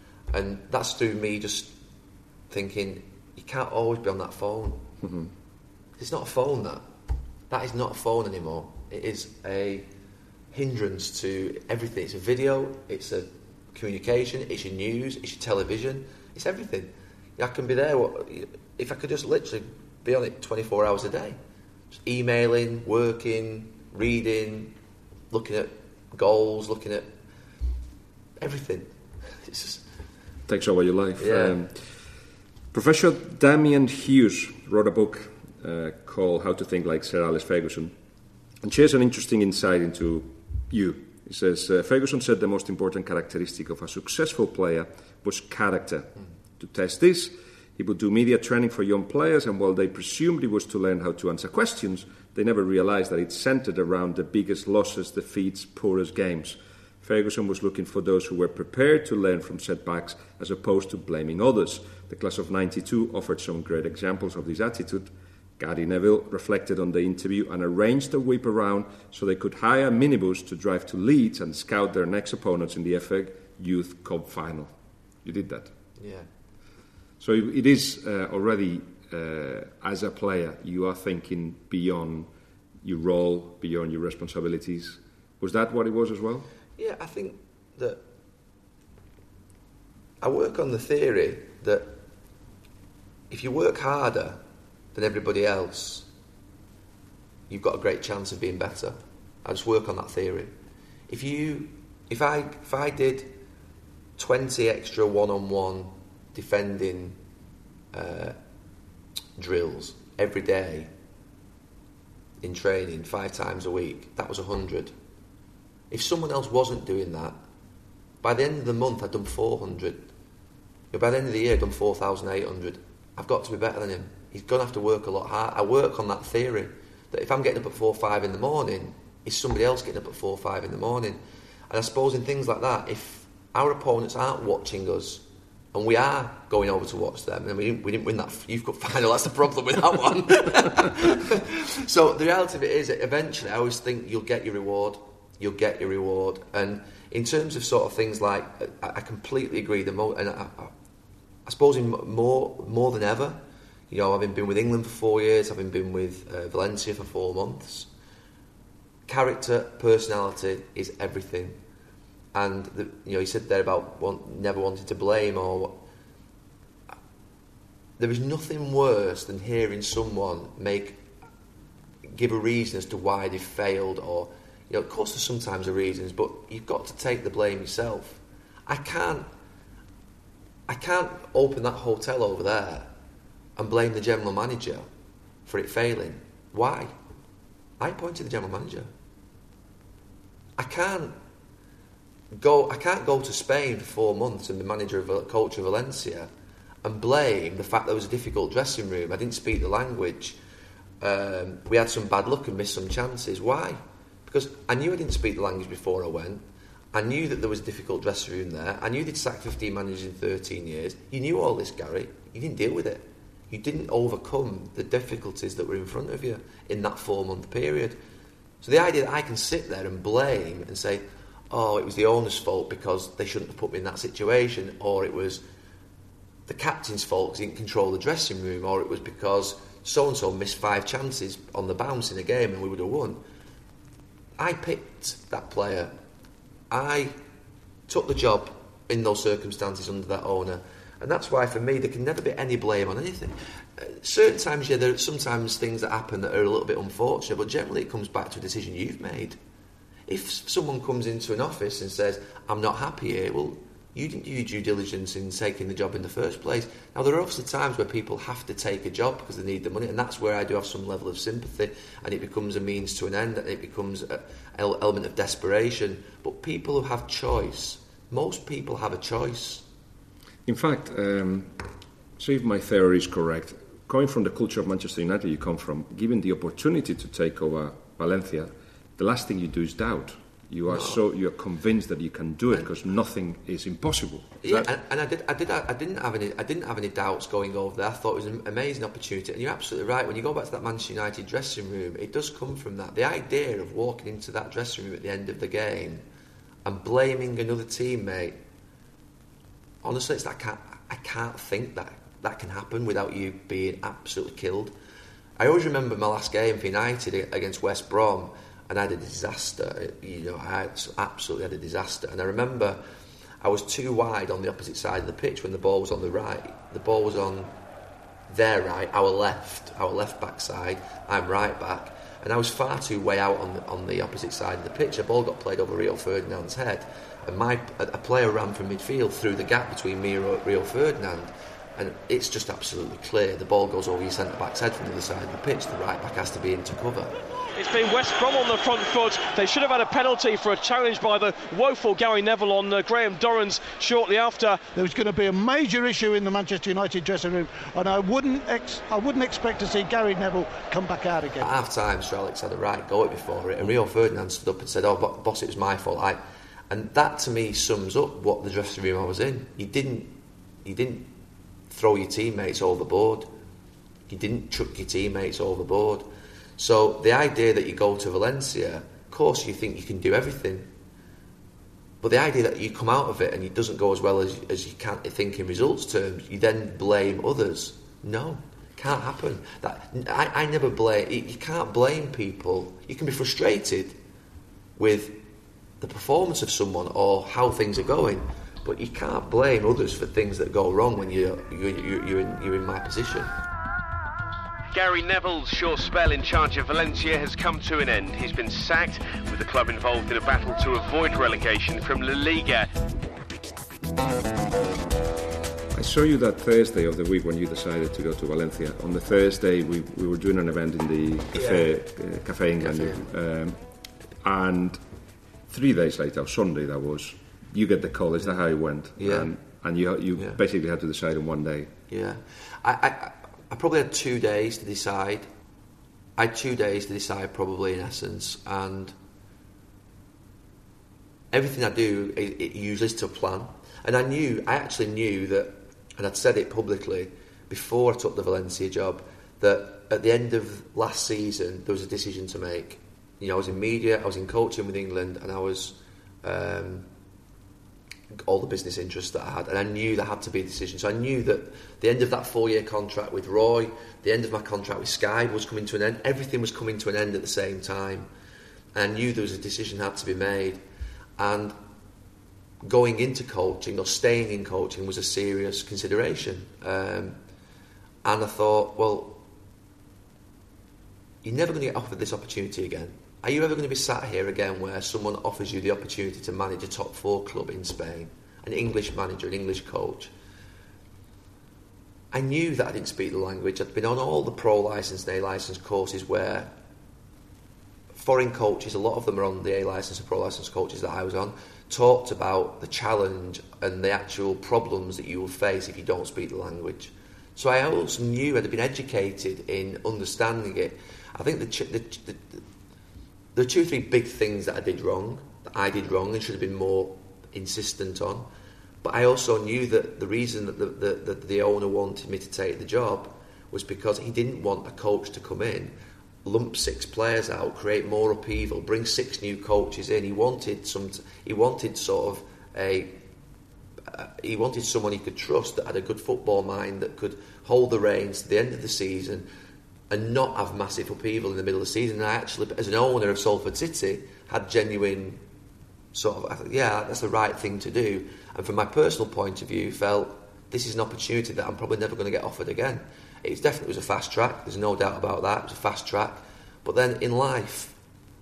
and that's through me just thinking you can't always be on that phone. Mm-hmm. It's not a phone. That that is not a phone anymore. It is a hindrance to everything. It's a video. It's a communication. It's your news. It's your television. It's everything. I can be there if I could just literally be on it twenty-four hours a day, just emailing, working, reading, looking at goals, looking at everything. It's just takes over your life. Yeah. Um, Professor Damien Hughes wrote a book uh, called How to Think Like Sir Alex Ferguson, and shares an interesting insight into you. He says, uh, Ferguson said the most important characteristic of a successful player was character. Mm. To test this, he would do media training for young players, and while they presumed it was to learn how to answer questions, they never realised that it centred around the biggest losses, defeats, poorest games. Ferguson was looking for those who were prepared to learn from setbacks as opposed to blaming others. The class of ninety-two offered some great examples of this attitude. Gary Neville reflected on the interview and arranged a whip around so they could hire a minibus to drive to Leeds and scout their next opponents in the F A Youth Cup final. You did that. Yeah. So it is uh, already, uh, as a player, you are thinking beyond your role, beyond your responsibilities. Was that what it was as well? Yeah, I think that I work on the theory that if you work harder than everybody else, you've got a great chance of being better. I just work on that theory. If you, if I, if I did twenty extra one-on-one defending uh, drills every day in training, five times a week, that was a hundred. If someone else wasn't doing that, by the end of the month I'd done four hundred. By the end of the year I'd done four thousand eight hundred. I've got to be better than him. He's going to have to work a lot harder. I work on that theory that if I'm getting up at four or five in the morning, is somebody else getting up at four or five in the morning? And I suppose in things like that, if our opponents aren't watching us and we are going over to watch them, and we didn't, we didn't win that Youth Cup final, that's the problem with that one. So the reality of it is that eventually I always think you'll get your reward. You'll get your reward. And in terms of sort of things like, I, I completely agree. The mo- and I, I, I suppose in more more than ever, you know, having been with England for four years, having been with uh, Valencia for four months, character, personality is everything. And the, you know, he said there about want, never wanting to blame or what. There is nothing worse than hearing someone make give a reason as to why they failed, or you know, of course there's sometimes the reasons, but you've got to take the blame yourself. I can't, I can't open that hotel over there and blame the general manager for it failing. Why? I appointed the general manager. I can't go. I can't go to Spain for four months and be manager of coach of Valencia and blame the fact there was a difficult dressing room. I didn't speak the language. Um, we had some bad luck and missed some chances. Why? Because I knew I didn't speak the language before I went. I knew that there was a difficult dressing room there. I knew they'd sacked fifteen managers in thirteen years. You knew all this, Gary. You didn't deal with it. You didn't overcome the difficulties that were in front of you in that four-month period. So the idea that I can sit there and blame and say, oh, it was the owner's fault because they shouldn't have put me in that situation, or it was the captain's fault because he didn't control the dressing room, or it was because so-and-so missed five chances on the bounce in a game and we would have won. I picked that player. I took the job in those circumstances under that owner. And that's why, for me, there can never be any blame on anything. Uh, certain times, yeah, there are sometimes things that happen that are a little bit unfortunate, but generally it comes back to a decision you've made. If someone comes into an office and says, I'm not happy here, well, you didn't do your due diligence in taking the job in the first place. Now, there are obviously times where people have to take a job because they need the money, and that's where I do have some level of sympathy, and it becomes a means to an end, and it becomes an element of desperation. But people who have choice, most people have a choice. In fact, um, so if my theory is correct, coming from the culture of Manchester United you come from, given the opportunity to take over Valencia, the last thing you do is doubt. You are no. so you are convinced that you can do it because nothing is impossible. Is yeah, that... and, and I did. I did. I didn't have any. I didn't have any doubts going over there. I thought it was an amazing opportunity. And you're absolutely right. When you go back to that Manchester United dressing room, it does come from that. The idea of walking into that dressing room at the end of the game and blaming another teammate. Honestly, it's like I can't. I can't think that that can happen without you being absolutely killed. I always remember my last game for United against West Brom. And I had a disaster, you know, I absolutely had a disaster. And I remember I was too wide on the opposite side of the pitch when the ball was on the right. The ball was on their right, our left, our left back side, I'm right back. And I was far too way out on the, on the opposite side of the pitch. A ball got played over Rio Ferdinand's head. And my a, a player ran from midfield through the gap between me and Rio Ferdinand. And it's just absolutely clear. The ball goes over your centre-back's head from the other side of the pitch. The right back has to be into cover. It's been West Brom on the front foot. They should have had a penalty for a challenge by the woeful Gary Neville on uh, Graham Dorrans shortly after. There was going to be a major issue in the Manchester United dressing room, and I wouldn't ex- I wouldn't expect to see Gary Neville come back out again. At half-time, Sir Alex had a right go it before it, and Rio Ferdinand stood up and said, "Oh, boss, it was my fault." I, and that to me sums up what the dressing room I was in. You didn't, you didn't throw your teammates overboard. You didn't chuck your teammates overboard. So the idea that you go to Valencia, of course you think you can do everything, but the idea that you come out of it and it doesn't go as well as, as you can't think in results terms, you then blame others. No, can't happen. That I, I never blame. You can't blame people. You can be frustrated with the performance of someone or how things are going, but you can't blame others for things that go wrong when you're you're, you're in you're in my position. Gary Neville's short spell in charge of Valencia has come to an end. He's been sacked, with the club involved in a battle to avoid relegation from La Liga. I saw you that Thursday of the week when you decided to go to Valencia. On the Thursday, we, we were doing an event in the Cafe, yeah. uh, Cafe England. Um, and three days later, or Sunday that was, you get the call. Is that how it went? Yeah. And, and you you yeah. basically had to decide in one day. Yeah. I... I I probably had two days to decide. I had two days to decide, probably, in essence, and everything I do, it, it usually is to plan. And I knew, I actually knew that, and I'd said it publicly before I took the Valencia job, that at the end of last season there was a decision to make. You know, I was in media, I was in coaching with England, and I was um, all the business interests that I had, and I knew there had to be a decision. So I knew that the end of that four-year contract with Roy, the end of my contract with Sky was coming to an end. Everything was coming to an end at the same time. And I knew there was a decision that had to be made. And going into coaching or staying in coaching was a serious consideration. Um, and I thought, well, you're never going to get offered this opportunity again. Are you ever going to be sat here again where someone offers you the opportunity to manage a top four club in Spain? An English manager, an English coach. I knew that I didn't speak the language. I'd been on all the pro licence and A licence courses where foreign coaches, a lot of them are on the A licence and pro licence coaches that I was on, talked about the challenge and the actual problems that you will face if you don't speak the language. So I always knew I'd been educated in understanding it. I think the, the, the, the there are two or three big things that I did wrong, that I did wrong and should have been more insistent on. But I also knew that the reason that the, the, the, the owner wanted me to take the job was because he didn't want a coach to come in, lump six players out, create more upheaval, bring six new coaches in. He wanted some. He wanted sort of a. Uh, he wanted someone he could trust that had a good football mind, that could hold the reins to the end of the season and not have massive upheaval in the middle of the season. And I actually, as an owner of Salford City, had genuine sort of, I thought, yeah, that's the right thing to do. And from my personal point of view, felt this is an opportunity that I'm probably never going to get offered again. It was definitely was a fast track. There's no doubt about that. It was a fast track. But then in life,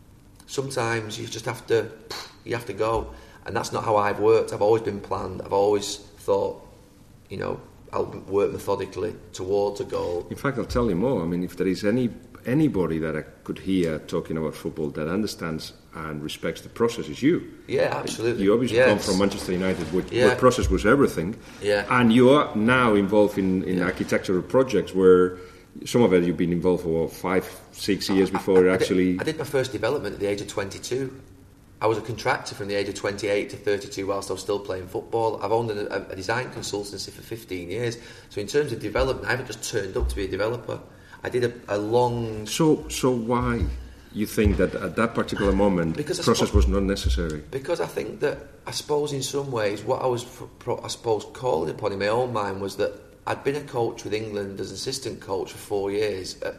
sometimes you just have to, you have to go. And that's not how I've worked. I've always been planned. I've always thought, you know, I'll work methodically towards a goal. In fact, I'll tell you more. I mean, if there is any anybody that I could hear talking about football that understands and respects the process, is you. Yeah, absolutely. You obviously yes. come from Manchester United, where, yeah. where process was everything. Yeah. And you are now involved in, in yeah. architectural projects where some of it you've been involved for five, six years before I, I, actually... I did, I did my first development at the age of twenty-two. I was a contractor from the age of twenty-eight to thirty-two whilst I was still playing football. I've owned a, a design consultancy for fifteen years. So in terms of development, I haven't just turned up to be a developer. I did a, a long... So so why you think that at that particular moment because process spo- was not necessary? Because I think that, I suppose in some ways, what I was, pro- I suppose, calling upon in my own mind was that I'd been a coach with England as an assistant coach for four years. At,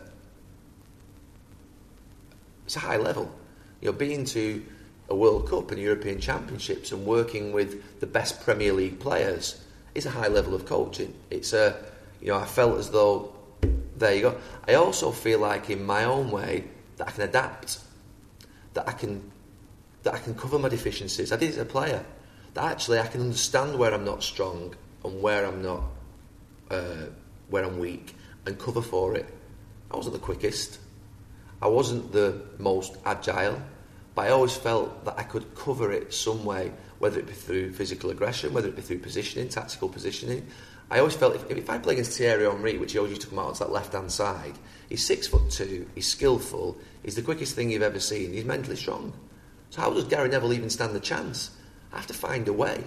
it's a high level. You know, being to a World Cup and European Championships and working with the best Premier League players is a high level of coaching. It's a, you know, I felt as though, there you go. I also feel like in my own way that I can adapt, that I can, that I can cover my deficiencies. I did it as a player. That actually I can understand where I'm not strong and where I'm not, uh, where I'm weak, and cover for it. I wasn't the quickest. I wasn't the most agile. But I always felt that I could cover it some way, whether it be through physical aggression, whether it be through positioning, tactical positioning. I always felt if, if I play against Thierry Henry, which he always used to come out onto that left-hand side, he's six foot two, he's skillful, he's the quickest thing you've ever seen, he's mentally strong. So how does Gary Neville even stand the chance? I have to find a way.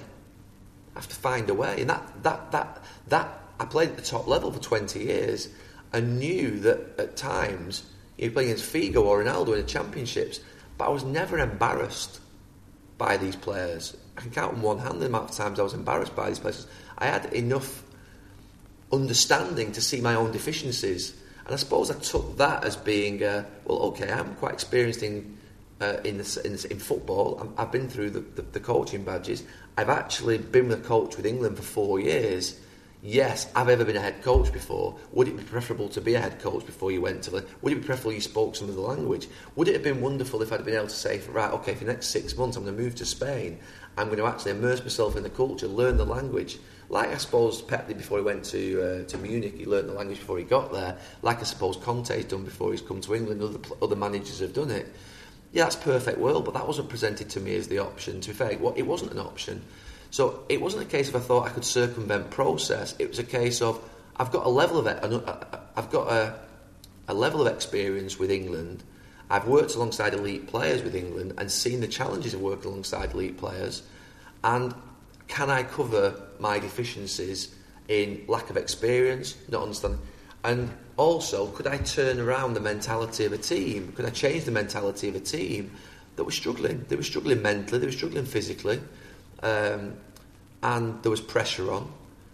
I have to find a way. And that, that, that, that I played at the top level for twenty years and knew that at times, you play against Figo or Ronaldo in the championships, but I was never embarrassed by these players. I can count on one hand the amount of times I was embarrassed by these players. I had enough understanding to see my own deficiencies, and I suppose I took that as being, uh, well, okay, I'm quite experienced in uh, in, this, in, this, in football. I'm, I've been through the, the, the coaching badges. I've actually been a coach with England for four years. Yes, I've ever been a head coach before. Would it be preferable to be a head coach before you went to the... Would it be preferable you spoke some of the language? Would it have been wonderful if I'd been able to say, right, okay, for the next six months I'm going to move to Spain, I'm going to actually immerse myself in the culture, learn the language. Like I suppose Pep did before he went to uh, to Munich, he learned the language before he got there. Like I suppose Conte's done before he's come to England, other, other managers have done it. Yeah, that's perfect world, but that wasn't presented to me as the option. To be fair, it wasn't an option. So it wasn't a case of I thought I could circumvent process. It was a case of I've got a level of it. I've got a, a level of experience with England. I've worked alongside elite players with England and seen the challenges of working alongside elite players. And can I cover my deficiencies in lack of experience, not understanding, and also could I turn around the mentality of a team? Could I change the mentality of a team that was struggling? They were struggling mentally. They were struggling physically. Um, and there was pressure on,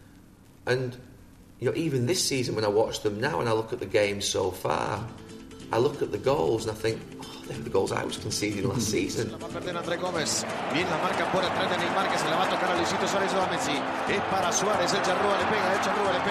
and you know, even this season when I watch them now and I look at the games so far, I look at the goals and I think, oh, they're the goals I was conceding last season. André Gómez, bien la marca por atrás de Neymar, que se la va a tocar a Luisito Suárez o a Messi. Es para Suárez, el Charrúa le pega, el Charrúa le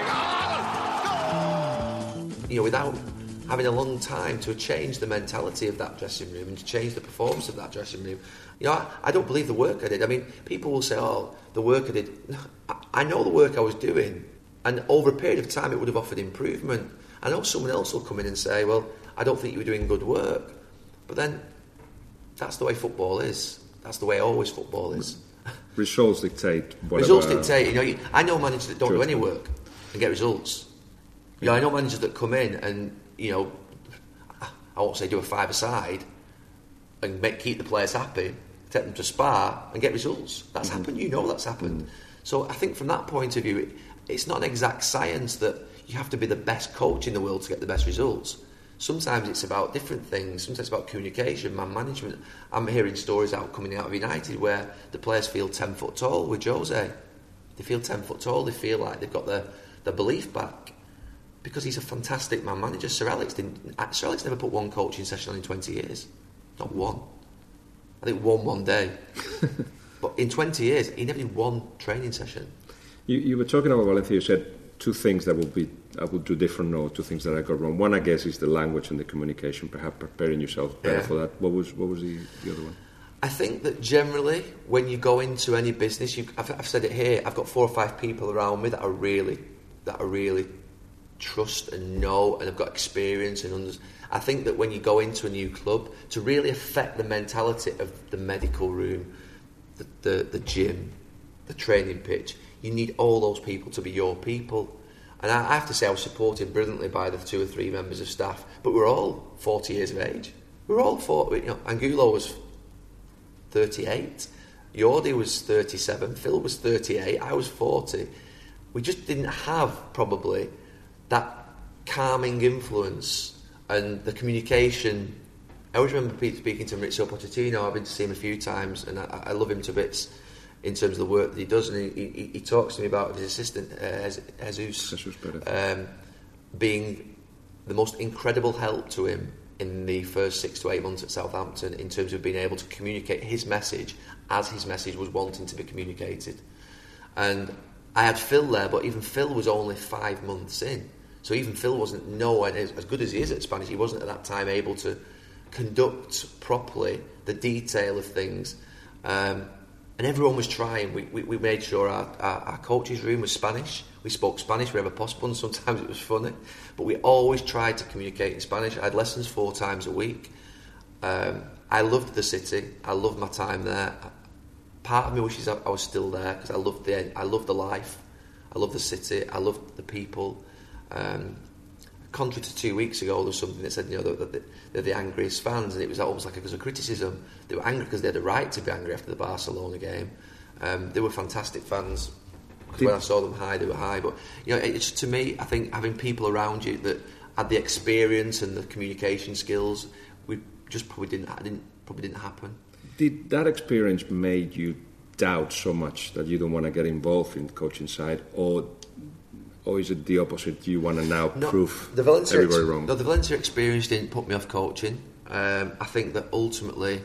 pega. You know, without having a long time to change the mentality of that dressing room and to change the performance of that dressing room. You know, I, I don't believe the work I did. I mean, people will say, oh, the work I did. I, I know the work I was doing, and over a period of time it would have offered improvement. I know someone else will come in and say, well, I don't think you were doing good work. But then, that's the way football is. That's the way always football is. Results dictate whatever. Results dictate. You know, you, I know managers that don't do any work and get results. You know, I know managers that come in and, you know, I won't say do a five-a-side and make, keep the players happy, take them to Spa and get results. That's mm-hmm. happened. You know that's happened. Mm-hmm. So I think from that point of view, it, it's not an exact science that you have to be the best coach in the world to get the best results. Sometimes it's about different things. Sometimes it's about communication, man management. I'm hearing stories out coming out of United where the players feel ten foot tall with Jose. They feel ten foot tall. They feel like they've got their, their belief back because he's a fantastic man manager. Sir Alex didn't. Sir Alex never put one coaching session on in twenty years. Not one. I think one one day. But in twenty years, he never did one training session. You, you were talking about Valencia. You said two things that will be I would do different, or two things that I got wrong? One, I guess, is the language and the communication, perhaps preparing yourself better Yeah. for that. What was what was the, the other one? I think that generally, when you go into any business, you, I've, I've said it here. I've got four or five people around me that I really, that I really trust and know, and have got experience and under. I think that when you go into a new club, to really affect the mentality of the medical room, the the, the gym, the training pitch, you need all those people to be your people. And I, I have to say, I was supported brilliantly by the two or three members of staff, but we're all forty years of age. We're all forty. You know, Angulo was thirty-eight, Yordi was thirty-seven, Phil was thirty-eight, I was forty. We just didn't have probably that calming influence and the communication. I always remember speaking to Maurizio Pochettino. I've been to see him a few times, and I, I love him to bits in terms of the work that he does. And he, he, he talks to me about his assistant, uh, Jesus, Jesus um, being the most incredible help to him in the first six to eight months at Southampton, in terms of being able to communicate his message as his message was wanting to be communicated. And I had Phil there, but even Phil was only five months in. So even Phil wasn't nowhere, as good as he is at Spanish, he wasn't at that time able to conduct properly the detail of things. Um, and everyone was trying. We, we, we made sure our, our, our coach's room was Spanish. We spoke Spanish wherever possible, and sometimes it was funny. But we always tried to communicate in Spanish. I had lessons four times a week. Um, I loved the city. I loved my time there. Part of me wishes I, I was still there, because I loved the I loved the life. I loved the city. I loved the people. Um, contrary to two weeks ago, there was something that said, you know, that they're the angriest fans, and it was almost like it was a criticism. They were angry because they had the right to be angry after the Barcelona game. Um, they were fantastic fans. When I saw them high, they were high. But you know, it's, to me, I think having people around you that had the experience and the communication skills, we just probably didn't, didn't probably didn't happen. Did that experience made you doubt so much that you don't want to get involved in the coaching side, or or is it the opposite? You want to now no, prove the Valencia everybody ex- wrong? No, the Valencia experience didn't put me off coaching. Um, I think that ultimately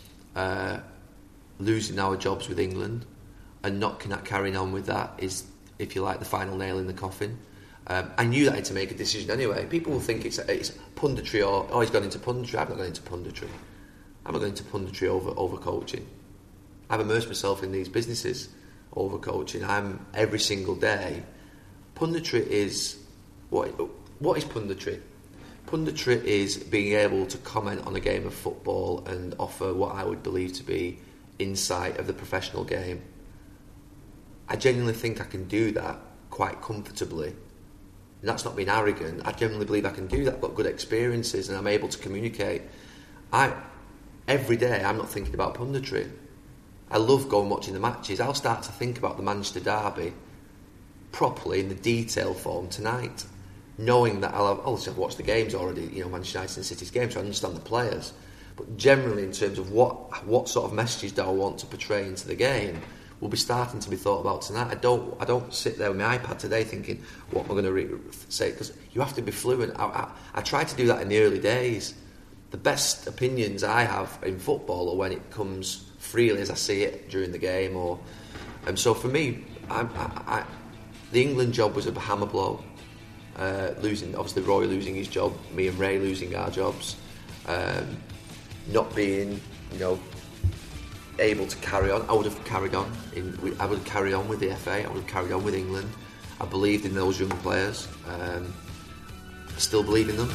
uh, losing our jobs with England and not carrying on with that is, if you like, the final nail in the coffin. Um, I knew that I had to make a decision anyway. People will think it's, it's punditry, or oh, he's gone into punditry. I'm not going into punditry. I'm not going into punditry over, over coaching. I've immersed myself in these businesses over coaching. I'm every single day. Punditry is what? What is punditry? Punditry is being able to comment on a game of football and offer what I would believe to be insight of the professional game. I genuinely think I can do that quite comfortably. And that's not being arrogant. I genuinely believe I can do that. I've got good experiences and I'm able to communicate. I every day I'm not thinking about punditry. I love going watching the matches. I'll start to think about the Manchester derby properly in the detail form tonight, knowing that I'll have, obviously I've watched the games already, you know, Manchester United and City's games, so I understand the players. But generally, in terms of what what sort of messages do I want to portray into the game, will be starting to be thought about tonight. I don't I don't sit there with my iPad today thinking, what am I going to re- say? Because you have to be fluent. I, I, I tried to do that in the early days. The best opinions I have in football are when it comes freely as I see it during the game. Or and so for me, I, I, I, the England job was a hammer blow. Uh, losing, obviously Roy losing his job, me and Ray losing our jobs, um, not being, you know, able to carry on. I would have carried on. In, I would have carried on with the F A. I would have carried on with England. I believed in those young players. Um, I still believe in them.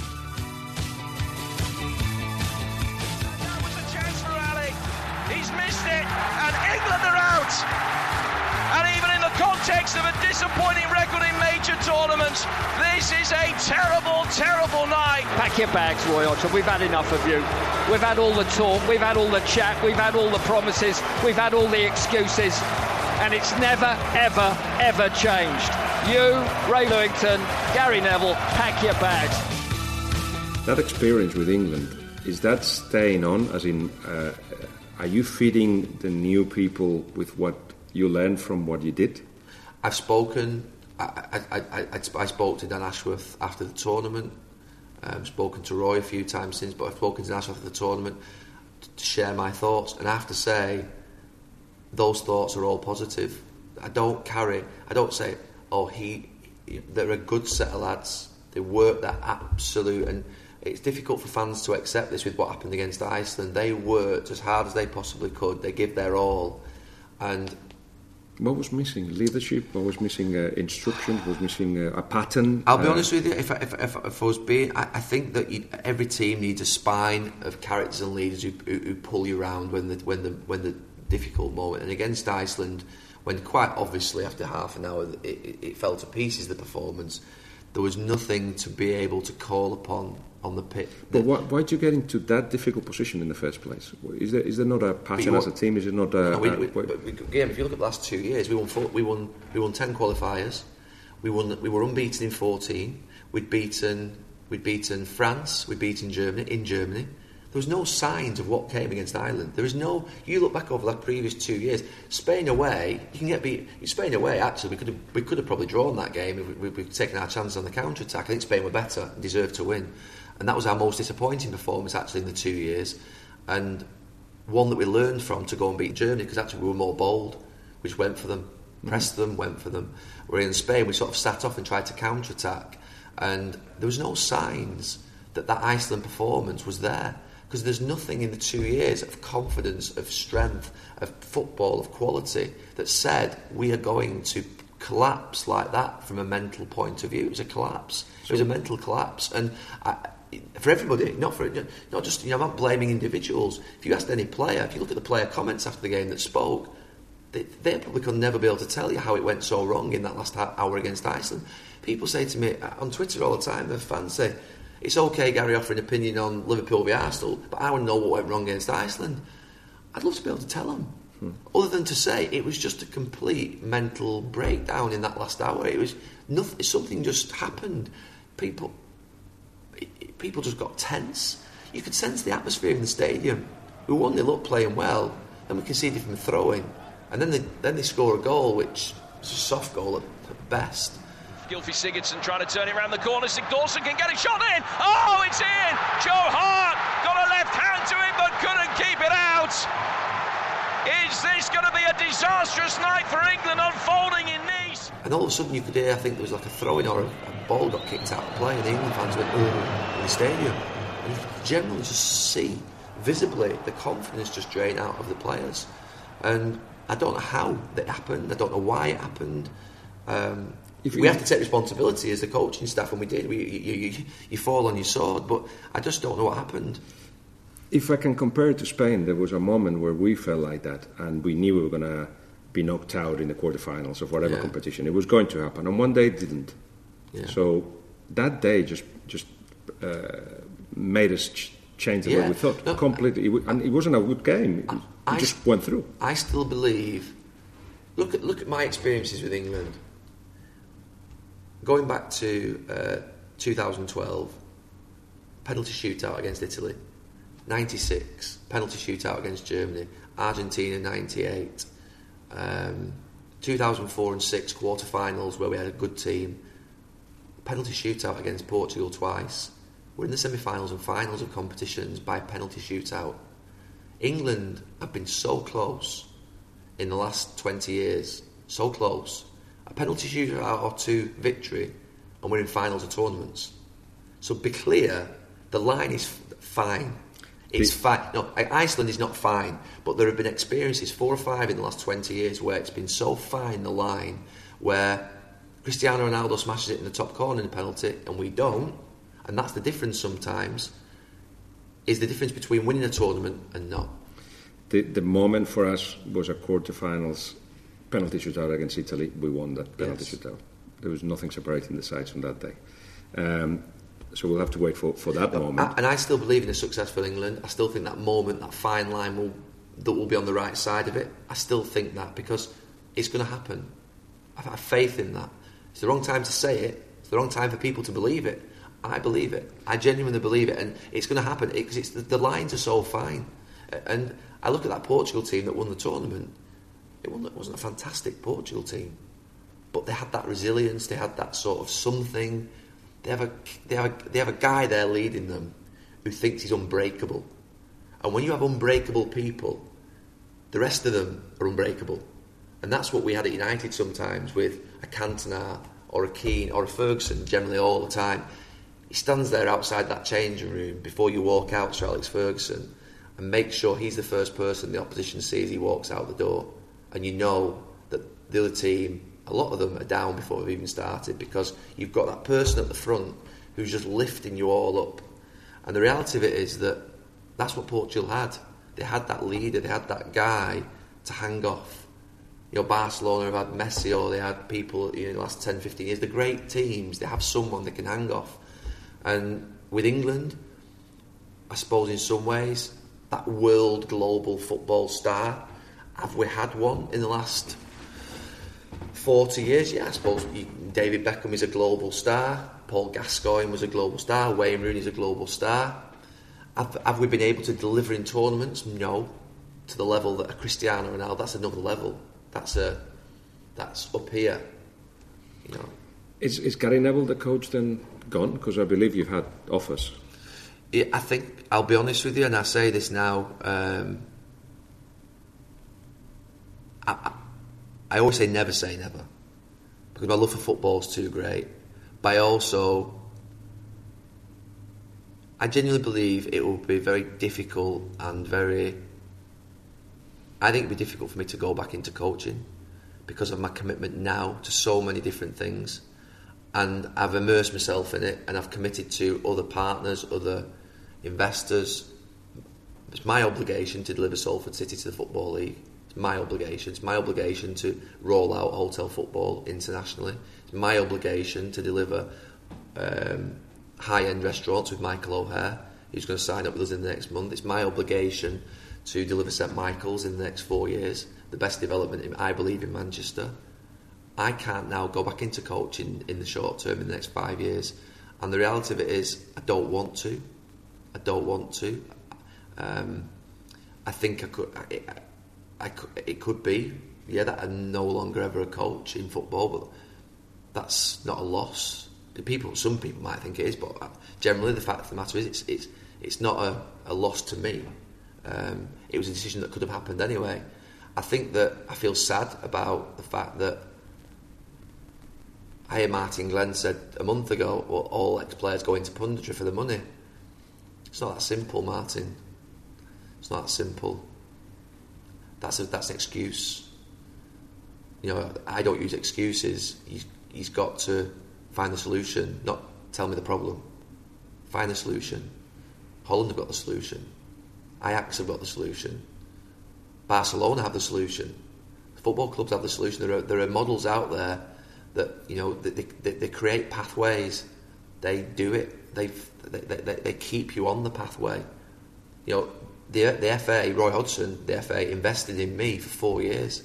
That was a chance for Ali. He's missed it, and England are out. And even in the context of a disappointing record in major tournaments, this is a terrible, terrible night. Pack your bags, Roy Hodgson. We've had enough of you. We've had all the talk, we've had all the chat, we've had all the promises, we've had all the excuses, and it's never, ever, ever changed. You, Ray Lewington, Gary Neville, pack your bags. That experience with England, is that staying on? As in, uh, are you feeding the new people with what you learned from what you did? I've spoken. I, I, I, I spoke to Dan Ashworth after the tournament. I've spoken to Roy a few times since, but I've spoken to Dan Ashworth after the tournament to share my thoughts. And I have to say, those thoughts are all positive. I don't carry. I don't say, "Oh, he they're a good set of lads. They work their absolute, and it's difficult for fans to accept this with what happened against Iceland. They worked as hard as they possibly could. They give their all, and what was missing? Leadership. What was missing? Uh, instruction. What was missing? Uh, a pattern. I'll be uh, honest with you. If I, if, if, if I was being, I, I think that you, every team needs a spine of characters and leaders who, who, who pull you around when the when the when the difficult moment. And against Iceland, when quite obviously after half an hour it, it, it fell to pieces, the performance, there was nothing to be able to call upon on the pitch. But why, why did you get into that difficult position in the first place? Is there is there not a pattern as a team? Is it not a... No, we, a we, but we, again, if you look at the last two years, we won four, we won we won ten qualifiers. We won. We were unbeaten in fourteen. We'd beaten we'd beaten France. We'd beaten Germany in Germany. There was no signs of what came against Ireland. There was no. You look back over the previous two years. Spain away, you can get beat. Spain away. Actually, we could have we could have probably drawn that game if we, we, we'd taken our chances on the counter attack. I think Spain were better and deserved to win. And that was our most disappointing performance actually in the two years, and one that we learned from to go and beat Germany, because actually we were more bold. We just went for them, pressed them, went for them. Where in Spain we sort of sat off and tried to counter attack, and there was no signs that that Iceland performance was there, because there's nothing in the two years of confidence, of strength, of football, of quality that said we are going to collapse like that from a mental point of view. It was a collapse. It was a mental collapse, and I, for everybody, not for not just, you know, I'm not blaming individuals. If you asked any player, if you look at the player comments after the game that spoke, they, they probably could never be able to tell you how it went so wrong in that last hour against Iceland. People say to me on Twitter all the time, the fans say, it's okay, Gary, offering an opinion on Liverpool v Arsenal, but I want to know what went wrong against Iceland. I'd love to be able to tell them. Hmm. Other than to say it was just a complete mental breakdown in that last hour. It was nothing. Something just happened. People, people just got tense. You could sense the atmosphere in the stadium. We won nil up playing well, then we conceded from a throw-in, and then they then they score a goal, which is a soft goal at, at best. Gylfi Sigurdsson trying to turn it around the corner. Sigurdsson can get a shot in. Oh, it's in! Joe Hart got a left hand to it, but couldn't keep it out. Is this going to be a disastrous night for England unfolding in Nice? And all of a sudden you could hear, I think there was like a throw-in or a, a ball got kicked out of play, and the England fans went, oh, in the stadium. And you could generally just see, visibly, the confidence just drain out of the players. And I don't know how that happened. I don't know why it happened. Um, If we have to take responsibility as the coaching staff, and we did. We, you, you, you fall on your sword, but I just don't know what happened. If I can compare it to Spain, there was a moment where we felt like that, and we knew we were going to be knocked out in the quarterfinals of whatever yeah. competition. It was going to happen, and one day it didn't. Yeah. So that day just just uh, made us ch- change the yeah. way we thought no, completely. It, and it wasn't a good game. It, I, it just I, went through. I still believe. Look at look at my experiences with England. Going back to uh, two thousand twelve, penalty shootout against Italy. ninety-six, penalty shootout against Germany. Argentina, ninety-eight. Um, two thousand four and six, quarterfinals where we had a good team. Penalty shootout against Portugal twice. We're in the semi-finals and finals of competitions by penalty shootout. England have been so close in the last twenty years. So close. A penalty shootout or two victory, and we're in finals of tournaments. So be clear, the line is f- fine. It's fine. No, Iceland is not fine, but there have been experiences, four or five in the last twenty years, where it's been so fine, the line, where Cristiano Ronaldo smashes it in the top corner in a penalty, and we don't. And that's the difference sometimes, is the difference between winning a tournament and not. The, the moment for us was a quarterfinals penalty shootout against Italy. We won that penalty yes. shootout. There was nothing separating the sides from that day. Um, so we'll have to wait for, for that no, moment. I, and I still believe in a successful England. I still think that moment, that fine line, will that will be on the right side of it. I still think that, because it's going to happen. I have faith in that. It's the wrong time to say it. It's the wrong time for people to believe it. I believe it. I genuinely believe it, and it's going to happen because it's the, the lines are so fine. And I look at that Portugal team that won the tournament. It wasn't a fantastic Portugal team, but they had that resilience. They had that sort of something. They have a they have a, they have a guy there leading them who thinks he's unbreakable. And when you have unbreakable people, the rest of them are unbreakable. And that's what we had at United sometimes with a Cantona or a Keane or a Ferguson, generally all the time, he stands there outside that changing room before you walk out, Sir Alex Ferguson, and makes sure he's the first person the opposition sees he walks out the door. And you know that the other team, a lot of them are down before they've even started, because you've got that person at the front who's just lifting you all up. And the reality of it is that that's what Portugal had. They had that leader, they had that guy to hang off. You know, Barcelona have had Messi, or they had people, you know, in the last ten, fifteen years. The great teams, they have someone they can hang off. And with England, I suppose in some ways, that world global football star, have we had one in the last forty years? Yeah, I suppose David Beckham is a global star, Paul Gascoigne was a global star, Wayne Rooney is a global star. Have, have we been able to deliver in tournaments? No. To the level that a Cristiano Ronaldo, that's another level. That's a that's up here. You know. Is is Gary Neville the coach then gone? Because I believe you've had offers. Yeah, I think, I'll be honest with you, and I say this now, um, I, I, I always say never say never, because my love for football is too great. But I also, I genuinely believe it will be very difficult and very, I think it will be difficult for me to go back into coaching because of my commitment now to so many different things. And I've immersed myself in it, and I've committed to other partners, other investors. It's my obligation to deliver Salford City to the Football League. It's my obligation. It's my obligation to roll out hotel football internationally. It's my obligation to deliver um, high-end restaurants with Michael O'Hare, who's going to sign up with us in the next month. It's my obligation to deliver St Michael's in the next four years, the best development, in, I believe, in Manchester. I can't now go back into coaching in the short term, in the next five years. And the reality of it is, I don't want to. I don't want to. Um, I think I could. I, I could. It could be, yeah, that I'm no longer ever a coach in football, but that's not a loss. People, some people might think it is, but generally the fact of the matter is, it's it's it's not a, a loss to me. Um, it was a decision that could have happened anyway. I think that I feel sad about the fact that I hear Martin Glenn said a month ago, well, all ex-players go into punditry for the money. It's not that simple, Martin. It's not that simple. That's a, that's an excuse. You know, I don't use excuses. He's, he's got to find the solution, not tell me the problem. Find the solution. Holland have got the solution. Ajax have got the solution. Barcelona have the solution. Football clubs have the solution. There are, there are models out there that, you know, they, they, they create pathways. They do it. They, they they they keep you on the pathway. You know, the the F A, Roy Hodgson, the F A invested in me for four years.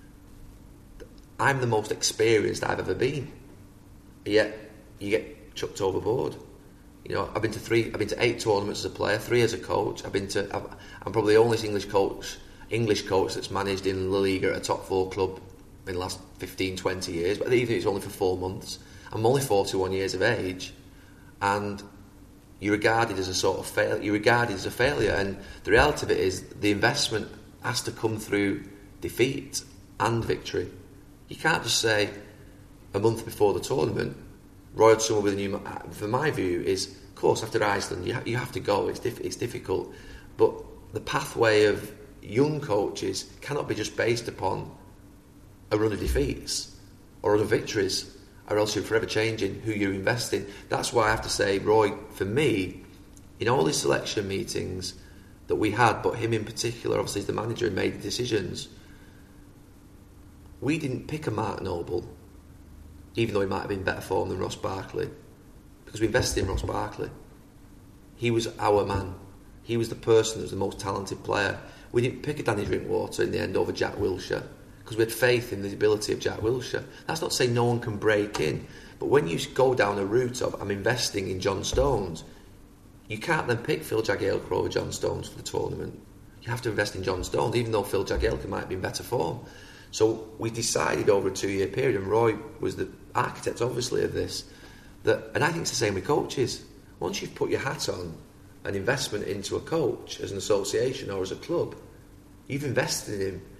I'm the most experienced I've ever been. Yet you get chucked overboard. You know, I've been to three. I've been to eight tournaments as a player, three as a coach. I've been to. I've, I'm probably the only English coach, English coach that's managed in La Liga at a top four club in the last fifteen, twenty years. But even if it's only for four months, I'm only forty-one years of age, and you're regarded as a sort of fail. You're regarded as a failure, and the reality of it is, the investment has to come through defeat and victory. You can't just say a month before the tournament, Roy Hodgson will be the new. From my view, is of course after Iceland, you ha- you have to go. It's diff- it's difficult, but the pathway of young coaches cannot be just based upon a run of defeats or other victories, or else you're forever changing who you're investing. That's why I have to say, Roy, for me, in all these selection meetings that we had, but him in particular, obviously, as the manager, and made the decisions. We didn't pick a Mark Noble, even though he might have been better form than Ross Barkley, because we invested in Ross Barkley. He was our man. He was the person that was the most talented player. We didn't pick a Danny Drinkwater in the end over Jack Wilshere, because we had faith in the ability of Jack Wilshere. That's not saying no one can break in, but when you go down a route of, I'm investing in John Stones, you can't then pick Phil Jagielka over John Stones for the tournament. You have to invest in John Stones, even though Phil Jagielka might be in better form. So we decided over a two-year period, and Roy was the architect, obviously, of this, that, and I think it's the same with coaches. Once you've put your hat on an investment into a coach as an association or as a club, you've invested in him.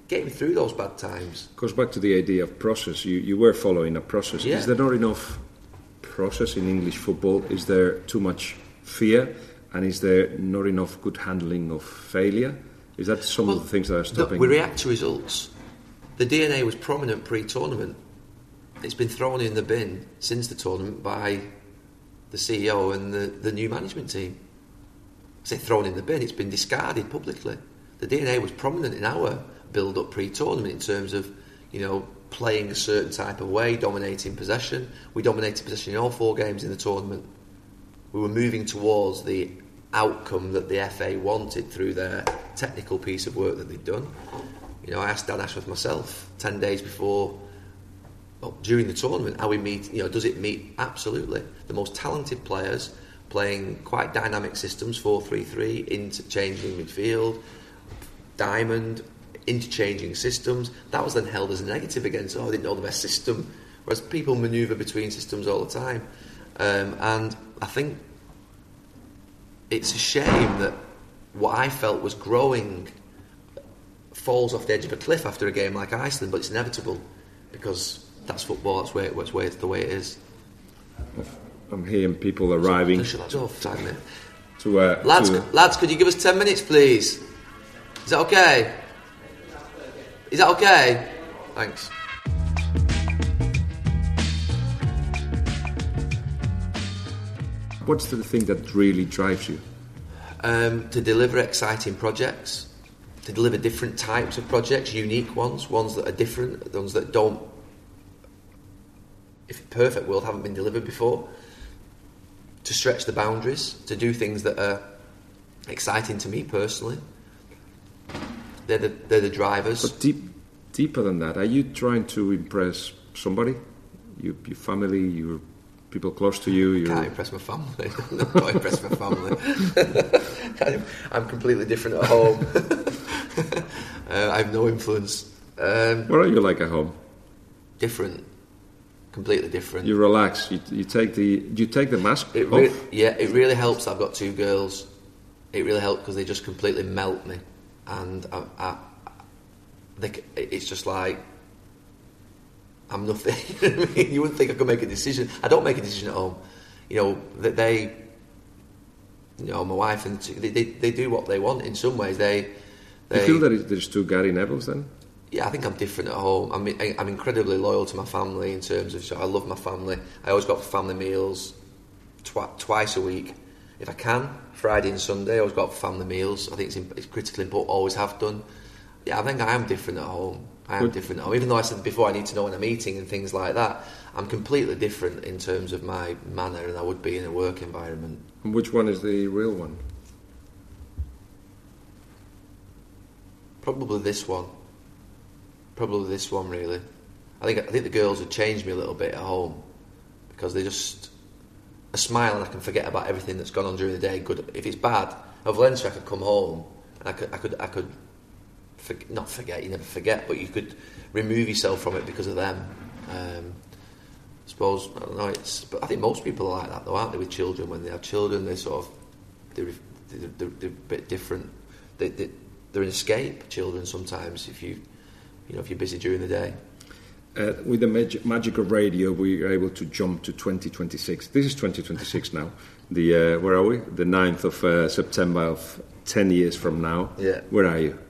getting through those bad times. Goes back to the idea of process. You you were following a process. Yeah. Is there not enough process in English football? Is there too much fear? And is there not enough good handling of failure? Is that some well, of the things that are stopping? Look, we react to results. The D N A was prominent pre-tournament. It's been thrown in the bin since the tournament by the C E O and the, the new management team. I say thrown in the bin, it's been discarded publicly. The D N A was prominent in our build-up pre-tournament in terms of, you know, playing a certain type of way, dominating possession. We dominated possession in all four games in the tournament. We were moving towards the outcome that the F A wanted through their technical piece of work that they'd done. You know, I asked Dan Ashworth myself ten days before, well, during the tournament, how we meet. You know, does it meet? Absolutely. The most talented players playing quite dynamic systems, four three three, interchanging midfield, diamond, interchanging systems. That was then held as a negative against, oh, I didn't know the best system. Whereas people manoeuvre between systems all the time. Um, and I think it's a shame that what I felt was growing falls off the edge of a cliff after a game like Iceland, but it's inevitable because that's football, that's, where it, that's where it's the way it is. I'm hearing people arriving. So, to, to, to, uh, lads, to, lads, could you give us ten minutes, please? Is that okay? Is that okay? Thanks. What's the thing that really drives you? Um, to deliver exciting projects, to deliver different types of projects, unique ones, ones that are different, ones that don't, if perfect world, haven't been delivered before. To stretch the boundaries, to do things that are exciting to me personally. They're the, they're the drivers. But deep, deeper than that, are you trying to impress somebody? You, your family, your people close to you? I can't impress my family. I can't impress my family. I'm, I'm completely different at home. uh, I have no influence. Um, what are you like at home? Different. Completely different. You relax. You, you take the you take the mask it off. Re- yeah, it really helps. I've got two girls. It really helps because they just completely melt me, and I, I, they, it's just like I'm nothing. You know what I mean? You wouldn't think I could make a decision. I don't make a decision at home. You know that they, you know, my wife and they, they they do what they want in some ways. They, they you feel that there's two Gary Nevilles then? Yeah, I think I'm different at home. I'm I'm incredibly loyal to my family in terms of, so I love my family. I always go for family meals twi- twice a week. If I can, Friday and Sunday, I always go for family meals. I think it's, imp- it's critically important, always have done. Yeah, I think I am different at home. I am Good. different at home. Even though I said before I need to know when I'm eating and things like that, I'm completely different in terms of my manner than I would be in a work environment. And which one is the real one? Probably this one. Probably this one, really. I think I think the girls have changed me a little bit at home because they just a smile and I can forget about everything that's gone on during the day. Good, if it's bad, at Valencia I could come home and I could I could I could for, not forget. You never forget, but you could remove yourself from it because of them. Um, I suppose I don't know. It's but I think most people are like that though, aren't they? With children, when they have children, they sort of they're, they're, they're a bit different. They, they, they're an escape. Children sometimes if you. You know, if you're busy during the day. Uh, with the mag- magic of radio, we are able to jump to twenty twenty-six. This is twenty twenty-six now. The uh, where are we? The ninth of uh, September of ten years from now. Yeah. Where are you?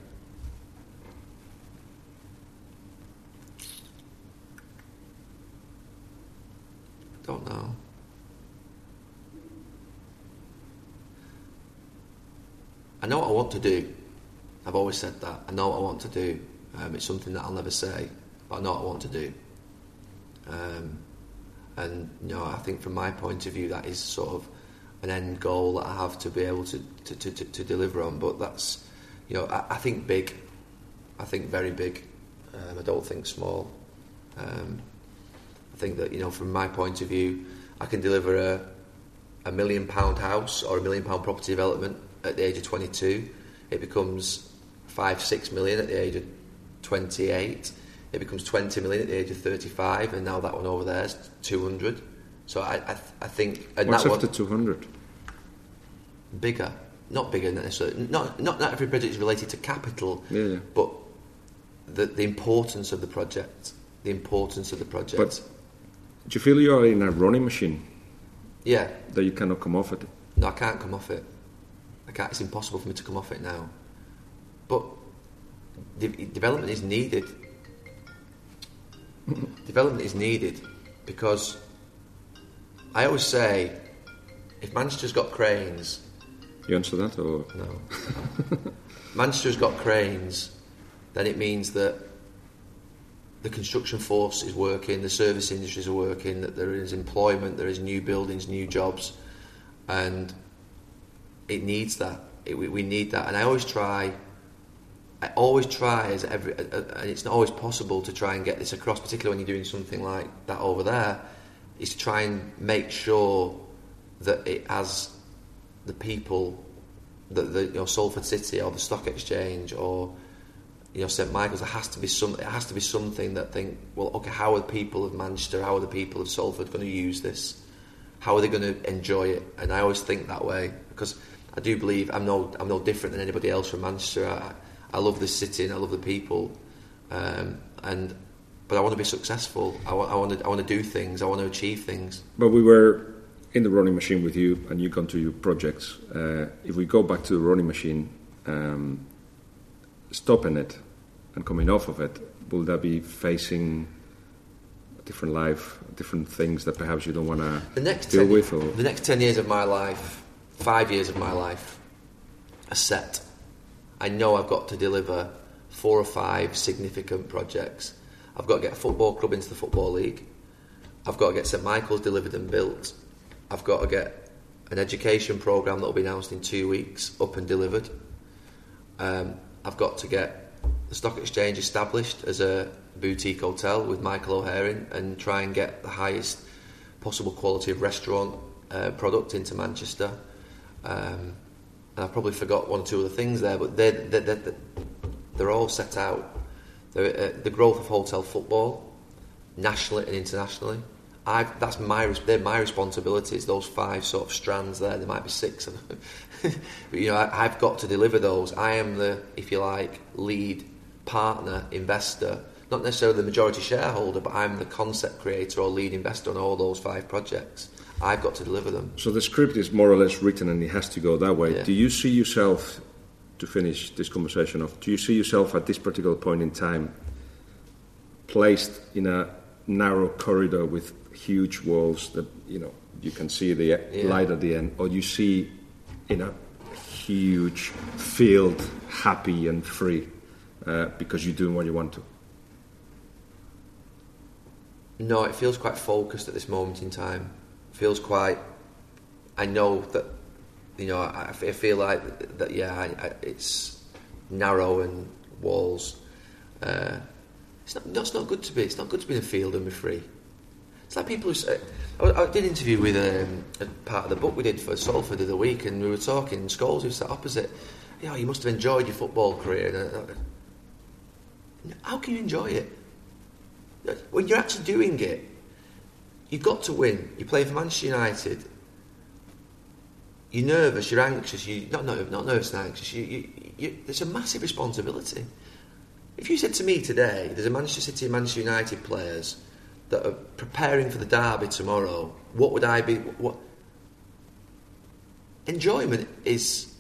Don't know. I know what I want to do. I've always said that. I know what I want to do. Um, it's something that I'll never say, but I know what I want to do. Um, and you know, I think from my point of view, that is sort of an end goal that I have to be able to to, to, to, to deliver on. But that's, you know, I, I think big. I think very big. Um, I don't think small. Um, I think that, you know, from my point of view, I can deliver a a million pound house or a million pound property development at the age of twenty-two. It becomes five, six million at the age of twenty-eight. It becomes twenty million at the age of thirty-five, and now that one over there is two hundred. So I, I, I think. And What's that after one, two hundred? Bigger, not bigger necessarily. Not, not not every project is related to capital, yeah, yeah. but the, the importance of the project. The importance of the project. But do you feel you are in a running machine? Yeah. That you cannot come off it? No, I can't come off it. I can't. It's impossible for me to come off it now. But de- development is needed. Development is needed because I always say, if Manchester's got cranes... You answer that, or...? No. Manchester's got cranes, then it means that the construction force is working, the service industries are working, that there is employment, there is new buildings, new jobs, and it needs that. It, we, we need that, and I always try. I always try as every, uh, uh, and it's not always possible to try and get this across, particularly when you're doing something like that over there. Is to try and make sure that it has the people, that the you know Salford City or the Stock Exchange or you know St Michael's. There has to be some. It has to be something that think, well, okay, how are the people of Manchester, how are the people of Salford going to use this? How are they going to enjoy it? And I always think that way because I do believe I'm no I'm no different than anybody else from Manchester. I, I love this city and I love the people, um, and but I want to be successful. I want I want to I want to do things. I want to achieve things. But we were in the running machine with you, and you've gone to your projects. Uh, if we go back to the running machine, um, stopping it and coming off of it, will that be facing a different life, different things that perhaps you don't want to deal ten, with? Or? The next ten years of my life, five years of my life, are set. I know I've got to deliver four or five significant projects. I've got to get a football club into the Football League. I've got to get St Michael's delivered and built. I've got to get an education programme that will be announced in two weeks up and delivered. Um, I've got to get the Stock Exchange established as a boutique hotel with Michael O'Hare and try and get the highest possible quality of restaurant uh, product into Manchester. Um, and I probably forgot one or two other things there, but they're, they're, they're, they're all set out. Uh, the growth of hotel football, nationally and internationally. I've, that's my they're my responsibilities. Those five sort of strands there. There might be six, but you know I, I've got to deliver those. I am the, if you like, lead partner, investor, not necessarily the majority shareholder, but I'm the concept creator or lead investor on all those five projects. I've got to deliver them. So the script is more or less written, and it has to go that way. Yeah. Do you see yourself, to finish this conversation off, do you see yourself at this particular point in time placed in a narrow corridor with huge walls that you know you can see the yeah. light at the end, or you see in a huge field, happy and free uh, because you're doing what you want to? No, it feels quite focused at this moment in time. It feels quite. I know that you know. I, I feel like that. that yeah, I, I, it's narrow and walls. Uh, it's not. That's not good to be. It's not good to be in a field and be free. It's like people who say, I, I did an interview with um, a part of the book we did for Salford the other week, and we were talking, Scholes, who sat opposite, you know, you must have enjoyed your football career. And I, how can you enjoy it? When you're actually doing it, you've got to win. You're playing for Manchester United. You're nervous, you're anxious, you're not, nervous, not nervous and anxious. You, you, you, it's a massive responsibility. If you said to me today, there's a Manchester City and Manchester United players that are preparing for the derby tomorrow, what would I be? What enjoyment is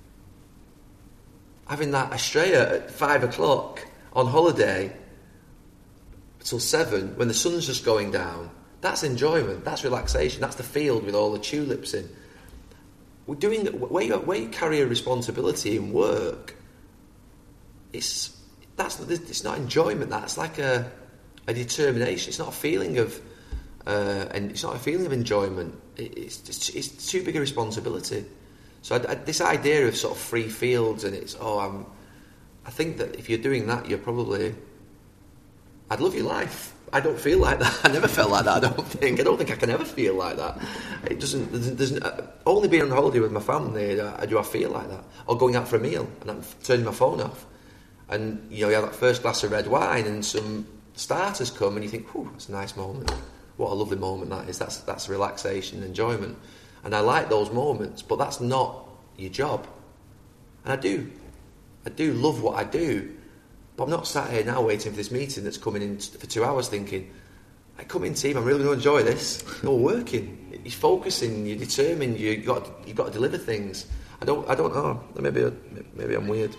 having that Australia at five o'clock on holiday till seven when the sun's just going down. That's enjoyment. That's relaxation. That's the field with all the tulips in. We're doing where you, where you carry a responsibility in work. It's that's it's not enjoyment. That's like a. A determination. It's not a feeling of, uh, and it's not a feeling of enjoyment. It, it's just, it's too big a responsibility. So I, I, this idea of sort of free fields and it's oh I'm, I think that if you're doing that, you're probably. I'd love your life. I don't feel like that. I never felt like that. I don't think. I don't think I can ever feel like that. It doesn't. There's, there's uh, only being on holiday with my family uh, do I feel like that, or going out for a meal and I'm turning my phone off, and you know you have that first glass of red wine and some. Starters come and you think, whew, that's a nice moment. What a lovely moment that is. That's that's relaxation and enjoyment. And I like those moments, but that's not your job. And I do. I do love what I do. But I'm not sat here now waiting for this meeting that's coming in t- for two hours thinking, I come in team, I'm really going to enjoy this. You're working, you're focusing, you're determined, you got you got to deliver things. I don't I don't know. Maybe maybe I'm weird.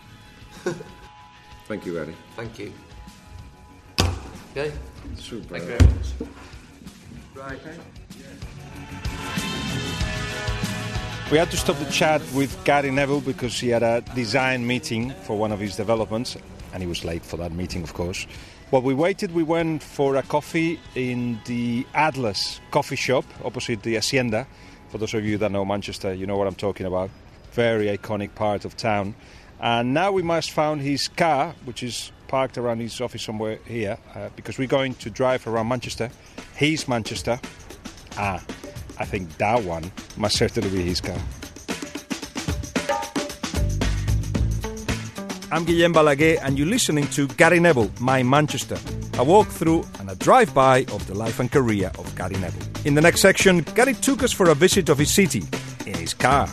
Thank you, Eddie. Thank you. Okay. Super. Thank you very much. Right. Okay. We had to stop the chat with Gary Neville because he had a design meeting for one of his developments, and he was late for that meeting, of course. While we waited, we went for a coffee in the Atlas coffee shop opposite the Hacienda. For those of you that know Manchester, you know what I'm talking about. Very iconic part of town. And now we must found his car, which is parked around his office somewhere here, uh, because we're going to drive around Manchester. He's Manchester. Ah, I think that one must certainly be his car. I'm Guillem Balaguer, and you're listening to Gary Neville, My Manchester, a walkthrough and a drive-by of the life and career of Gary Neville. In the next section, Gary took us for a visit of his city in his car.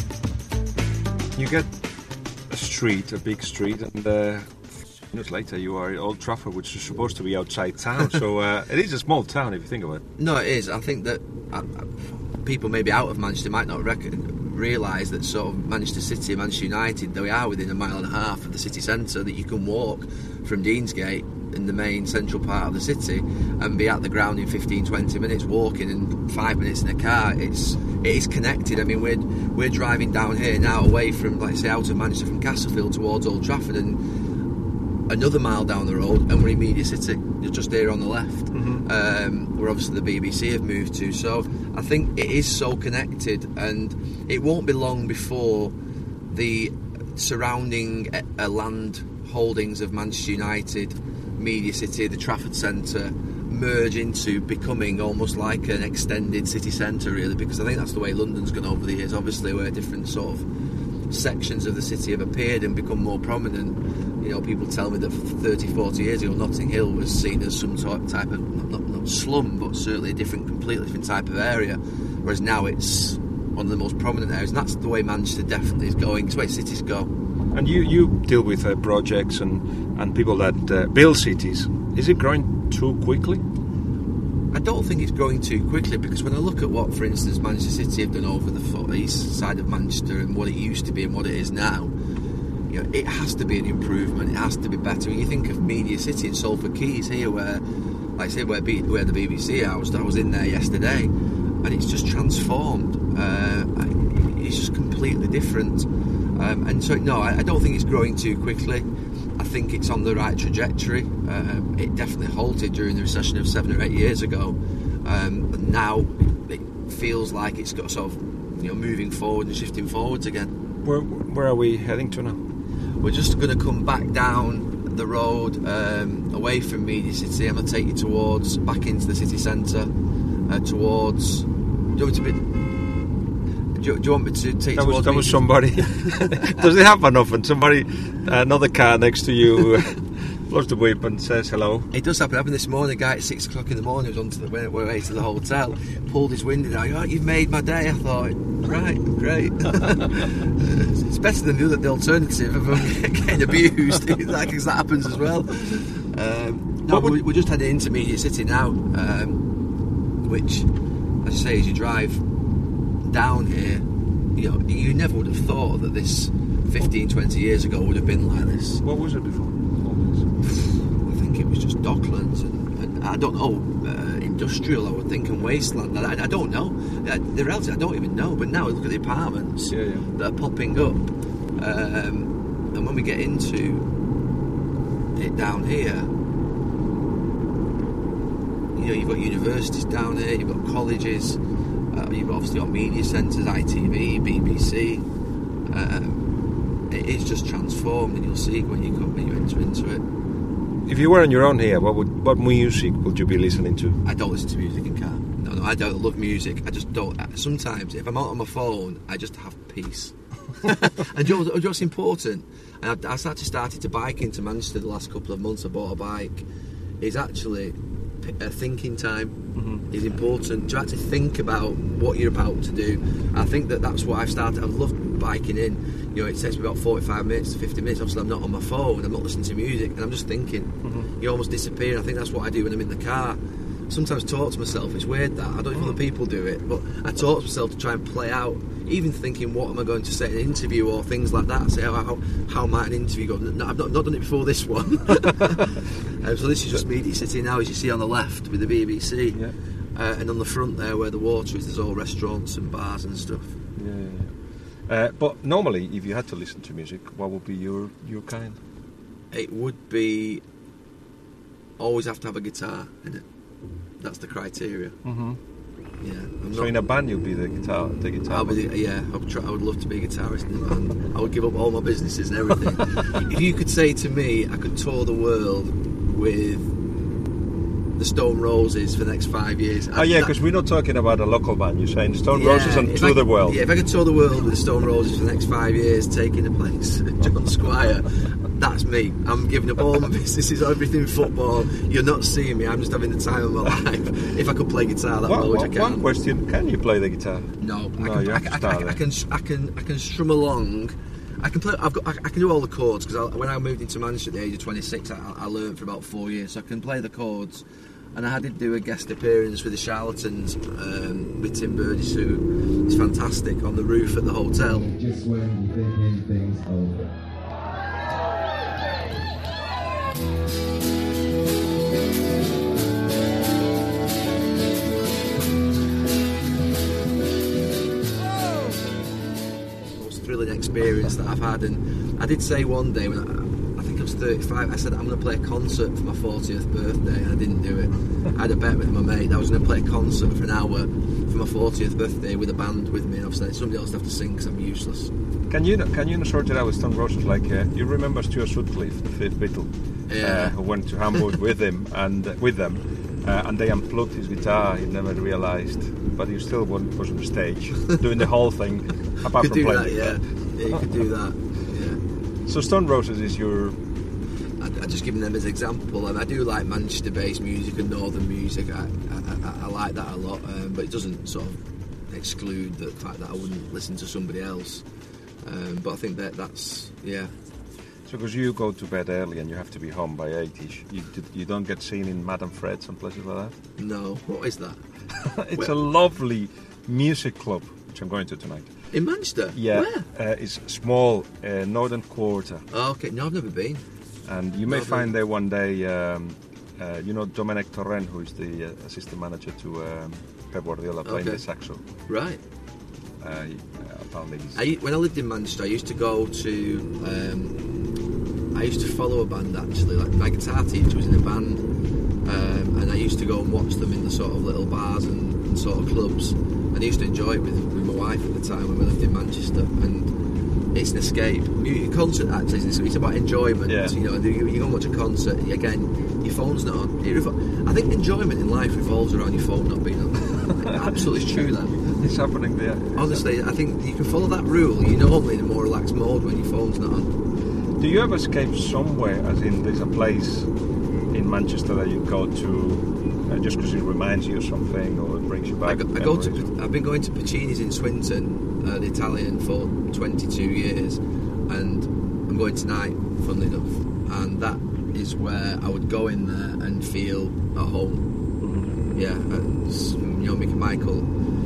You get a street, a big street, and uh, minutes later you are at Old Trafford, which is supposed to be outside town. So uh, it is a small town if you think of it. No, it is. I think that uh, people maybe out of Manchester might not rec- realise that sort of Manchester City and Manchester United, they are within a mile and a half of the city centre, that you can walk from Deansgate in the main central part of the city and be at the ground in fifteen, twenty minutes walking and five minutes in a car. It's it is connected. I mean, we're we're driving down here now away from, like say, out of Manchester from Castlefield towards Old Trafford, and another mile down the road and we're in Media City, just here on the left. Mm-hmm. Um, where obviously the B B C have moved to. So I think it is so connected, and it won't be long before the surrounding uh, land holdings of Manchester United, Media City, the Trafford Centre merge into becoming almost like an extended city centre, really, because I think that's the way London's gone over the years, obviously, where different sort of sections of the city have appeared and become more prominent. You know, people tell me that thirty, forty years ago Notting Hill was seen as some type of, not, not slum, but certainly a different, completely different type of area, whereas now it's one of the most prominent areas, and that's the way Manchester definitely is going. It's the way cities go. And you, you deal with uh, projects and, and people that uh, build cities. Is it growing too quickly? I don't think it's growing too quickly, because when I look at what, for instance, Manchester City have done over the east side of Manchester and what it used to be and what it is now, you know, it has to be an improvement. It has to be better. When you think of Media City in Salford Quays here, where, like I say, where, B, where the B B C housed, I was in there yesterday, and it's just transformed. Uh, it's just completely different. Um, and so, no, I, I don't think it's growing too quickly. I think it's on the right trajectory. Um, it definitely halted during the recession of seven or eight years ago. Um, but now it feels like it's got sort of, you know, moving forward and shifting forwards again. Where, where are we heading to now? We're just going to come back down the road um, away from Media City. I'm going to take you towards, back into the city centre, uh, towards... Do you want me to be... Do you, do you want me to take that was, towards... That was somebody... Does it happen often? Somebody, uh, another car next to you... blows the whip and says hello. It does happen. It happened this morning. A guy at six o'clock in the morning was on to the way, way to the hotel, pulled his window down. Oh, you've made my day. I thought, right, great. It's better than the, other, the alternative of um, getting abused. Like, that happens as well. Um, no, would... we're just heading into Media City now, um, which, as I say, as you drive down here, you know, you never would have thought that this fifteen, twenty years ago would have been like this. What was it before? I think it was just docklands and, and I don't know, uh, industrial, I would think, and wasteland. I, I don't know. Uh, the reality, I don't even know. But now look at the apartments yeah, yeah. that are popping up. Um, and when we get into it down here, you know, you've got universities down here, you've got colleges, uh, you've obviously got media centres, I T V, B B C. Um, it, it's just transformed, and you'll see when you come, when you enter into it. If you were on your own here, what would what music would you be listening to? I don't listen to music in car. No, no, I don't love music. I just don't. Sometimes, if I'm out on my phone, I just have peace. And you know, you know what's important? And I, I actually started to bike into Manchester the last couple of months. I bought a bike. Is actually a thinking time. Mm-hmm. Is important to actually think about what you're about to do. I think that that's what I've started. I've loved biking in. you know, it takes me about forty-five minutes to fifty minutes. Obviously, I'm not on my phone, I'm not listening to music, and I'm just thinking. Mm-hmm. You almost disappear. I think that's what I do when I'm in the car. Sometimes talk to myself. It's weird that I don't know if other people do it, but I talk to myself to try and play out. Even thinking, what am I going to say in an interview or things like that? Say, how, how, how might an interview go? No, I've not, not done it before this one. um, so this is just me sitting now, as you see on the left with the B B C, yeah. uh, and on the front there where the water is, there's all restaurants and bars and stuff. Yeah. yeah. Uh, but normally, if you had to listen to music, what would be your your kind? It would be always have to have a guitar in it. That's the criteria. Mm-hmm. Yeah. I'm so not, in a band, you'll be the guitar, the guitar. I'll be the, yeah, I would, try, I would love to be a guitarist in a band. I would give up all my businesses and everything. If you could say to me, I could tour the world with the Stone Roses for the next five years. Oh yeah, because we're not talking about a local band. You're saying Stone yeah, Roses and tour I, the world. Yeah, if I could tour the world with the Stone Roses for the next five years, taking the place at John Squire, that's me. I'm giving up all my businesses, everything football. You're not seeing me. I'm just having the time of my life. If I could play guitar that well, much, I can. One question: can you play the guitar? No, no I, can, I, I, I, I can. I can. I can strum along. I can play. I've got. I, I can do all the chords because when I moved into Manchester at the age of twenty-six, I, I learned for about four years, so I can play the chords. And I did do a guest appearance with the Charlatans um, with Tim Burgess, who is fantastic, on the roof at the hotel. Just when you think anything's over. Most thrilling experience that I've had, and I did say one day when I, thirty-five, I said I'm going to play a concert for my fortieth birthday, and I didn't do it. I had a bet with my mate that I was going to play a concert for an hour for my fortieth birthday with a band with me. I've said somebody else would have to sing because I'm useless. Can you can you sort it out with Stone Roses? Like uh, you remember Stuart Sutcliffe, the fifth Beatle, yeah. uh, who went to Hamburg with him and uh, with them, uh, and they unplugged his guitar. He never realised, but he still was on the stage doing the whole thing. Apart could from do playing. That, yeah, yeah, you could do that. Yeah. So Stone Roses is your. I just giving them as an example, and I do like Manchester-based music and northern music. I, I, I like that a lot, um, but it doesn't sort of exclude the fact that I wouldn't listen to somebody else. Um, but I think that that's yeah. So, because you go to bed early and you have to be home by eight-ish, you you don't get seen in Madame Fred's and places like that. No, what is that? It's Where? a lovely music club which I'm going to tonight. In Manchester? Yeah. Where? Uh, it's small, uh, Northern Quarter. Oh, okay, no, I've never been. And you may no, find there one day, um, uh, you know, Domènec Torrent, who is the uh, assistant manager to um, Pep Guardiola, playing okay. the saxo. Right. Uh, he, uh, apparently he's... I, when I lived in Manchester, I used to go to. Um, I used to follow a band actually. Like my guitar teacher was in a band, um, and I used to go and watch them in the sort of little bars and, and sort of clubs. And I used to enjoy it with, with my wife at the time when we lived in Manchester. And it's an escape. A concert actually, it's about enjoyment. Yeah. You know, you, you go and watch a concert. Again, your phone's not on. It revol- I think enjoyment in life revolves around your phone not being on. Absolutely true. That it's happening there. Honestly, I think you can follow that rule. You're normally in a more relaxed mode when your phone's not on. Do you ever escape somewhere? As in, there's a place in Manchester that you go to uh, just because it reminds you of something or it brings you back? I go, I go to. I've been going to Puccini's in Swinton, uh, the Italian, for twenty-two years, and I'm going tonight, funnily enough, and that is where I would go in there and feel at home. Mm-hmm. Yeah, and, you know, Mick and Michael.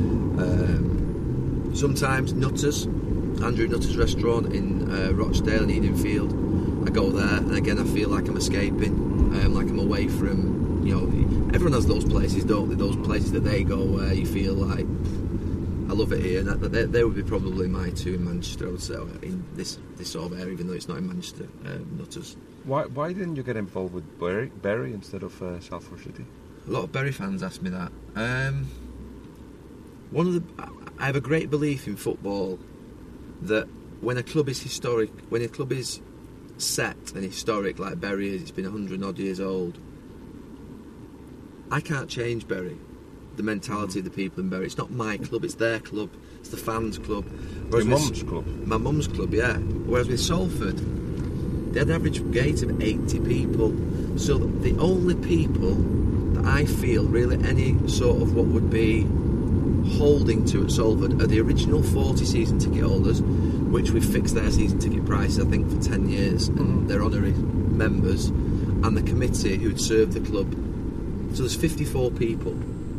Um, sometimes Nutters, Andrew Nutters restaurant in uh, Rochdale and Edenfield. I go there, and again I feel like I'm escaping, um, like I'm away from, you know, everyone has those places, don't they? Those places that they go where you feel like, I love it here, and that, that, they would be probably my two in Manchester, I would say, in this this sort of area, even though it's not in Manchester, um, Nutters. Why why didn't you get involved with Bury, Bury instead of uh, Salford City? A lot of Bury fans ask me that. Um, one of the, I have a great belief in football that when a club is historic, when a club is set and historic like Bury is, it's been a hundred odd years old. I can't change Bury. The mentality of the people in Bury. It's not my club, it's their club. It's the fans' club. Your mum's club? My mum's club, yeah. Whereas with Salford, they had an average gate of eighty people. So the only people that I feel really any sort of what would be holding to at Salford are the original forty season ticket holders, which we've fixed their season ticket prices, I think, for ten years, and mm-hmm. they're honorary members, and the committee who'd served the club. So there's fifty-four people.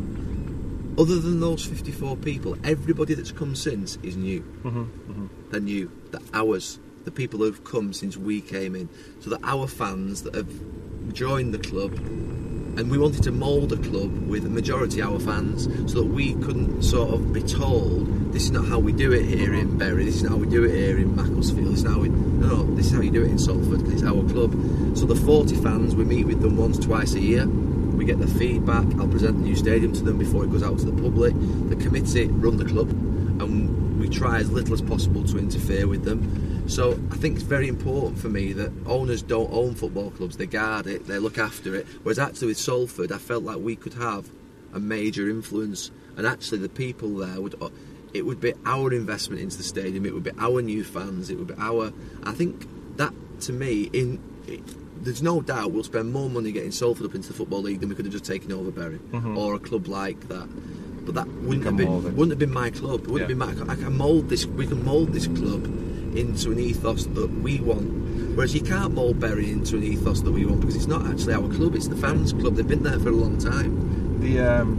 Other than those fifty-four people, everybody that's come since is new. Mm-hmm. Mm-hmm. They're new. They're ours. The people who've come since we came in. So that our fans that have joined the club, and we wanted to mould a club with a majority our fans, so that we couldn't sort of be told, this is not how we do it here in Bury, this is not how we do it here in Macclesfield, this is how we, no, no, this is how you do it in Salford, because it's our club. So the forty fans, we meet with them once, twice a year. We get their feedback. I'll present the new stadium to them before it goes out to the public. The committee run the club, and we try as little as possible to interfere with them. So I think it's very important for me that owners don't own football clubs. They guard it, they look after it. Whereas actually with Salford, I felt like we could have a major influence, and actually the people there would, it would be our investment into the stadium. It would be our new fans. It would be our. I think that to me, in it, there's no doubt we'll spend more money getting Salford up into the Football League than we could have just taken over Bury, mm-hmm. or a club like that. But that wouldn't have been wouldn't have been my club. It wouldn't yeah. have been my. I can mould this. We can mould this club into an ethos that we want. Whereas you can't mould Bury into an ethos that we want, because it's not actually our club. It's the fans' club. They've been there for a long time. The um,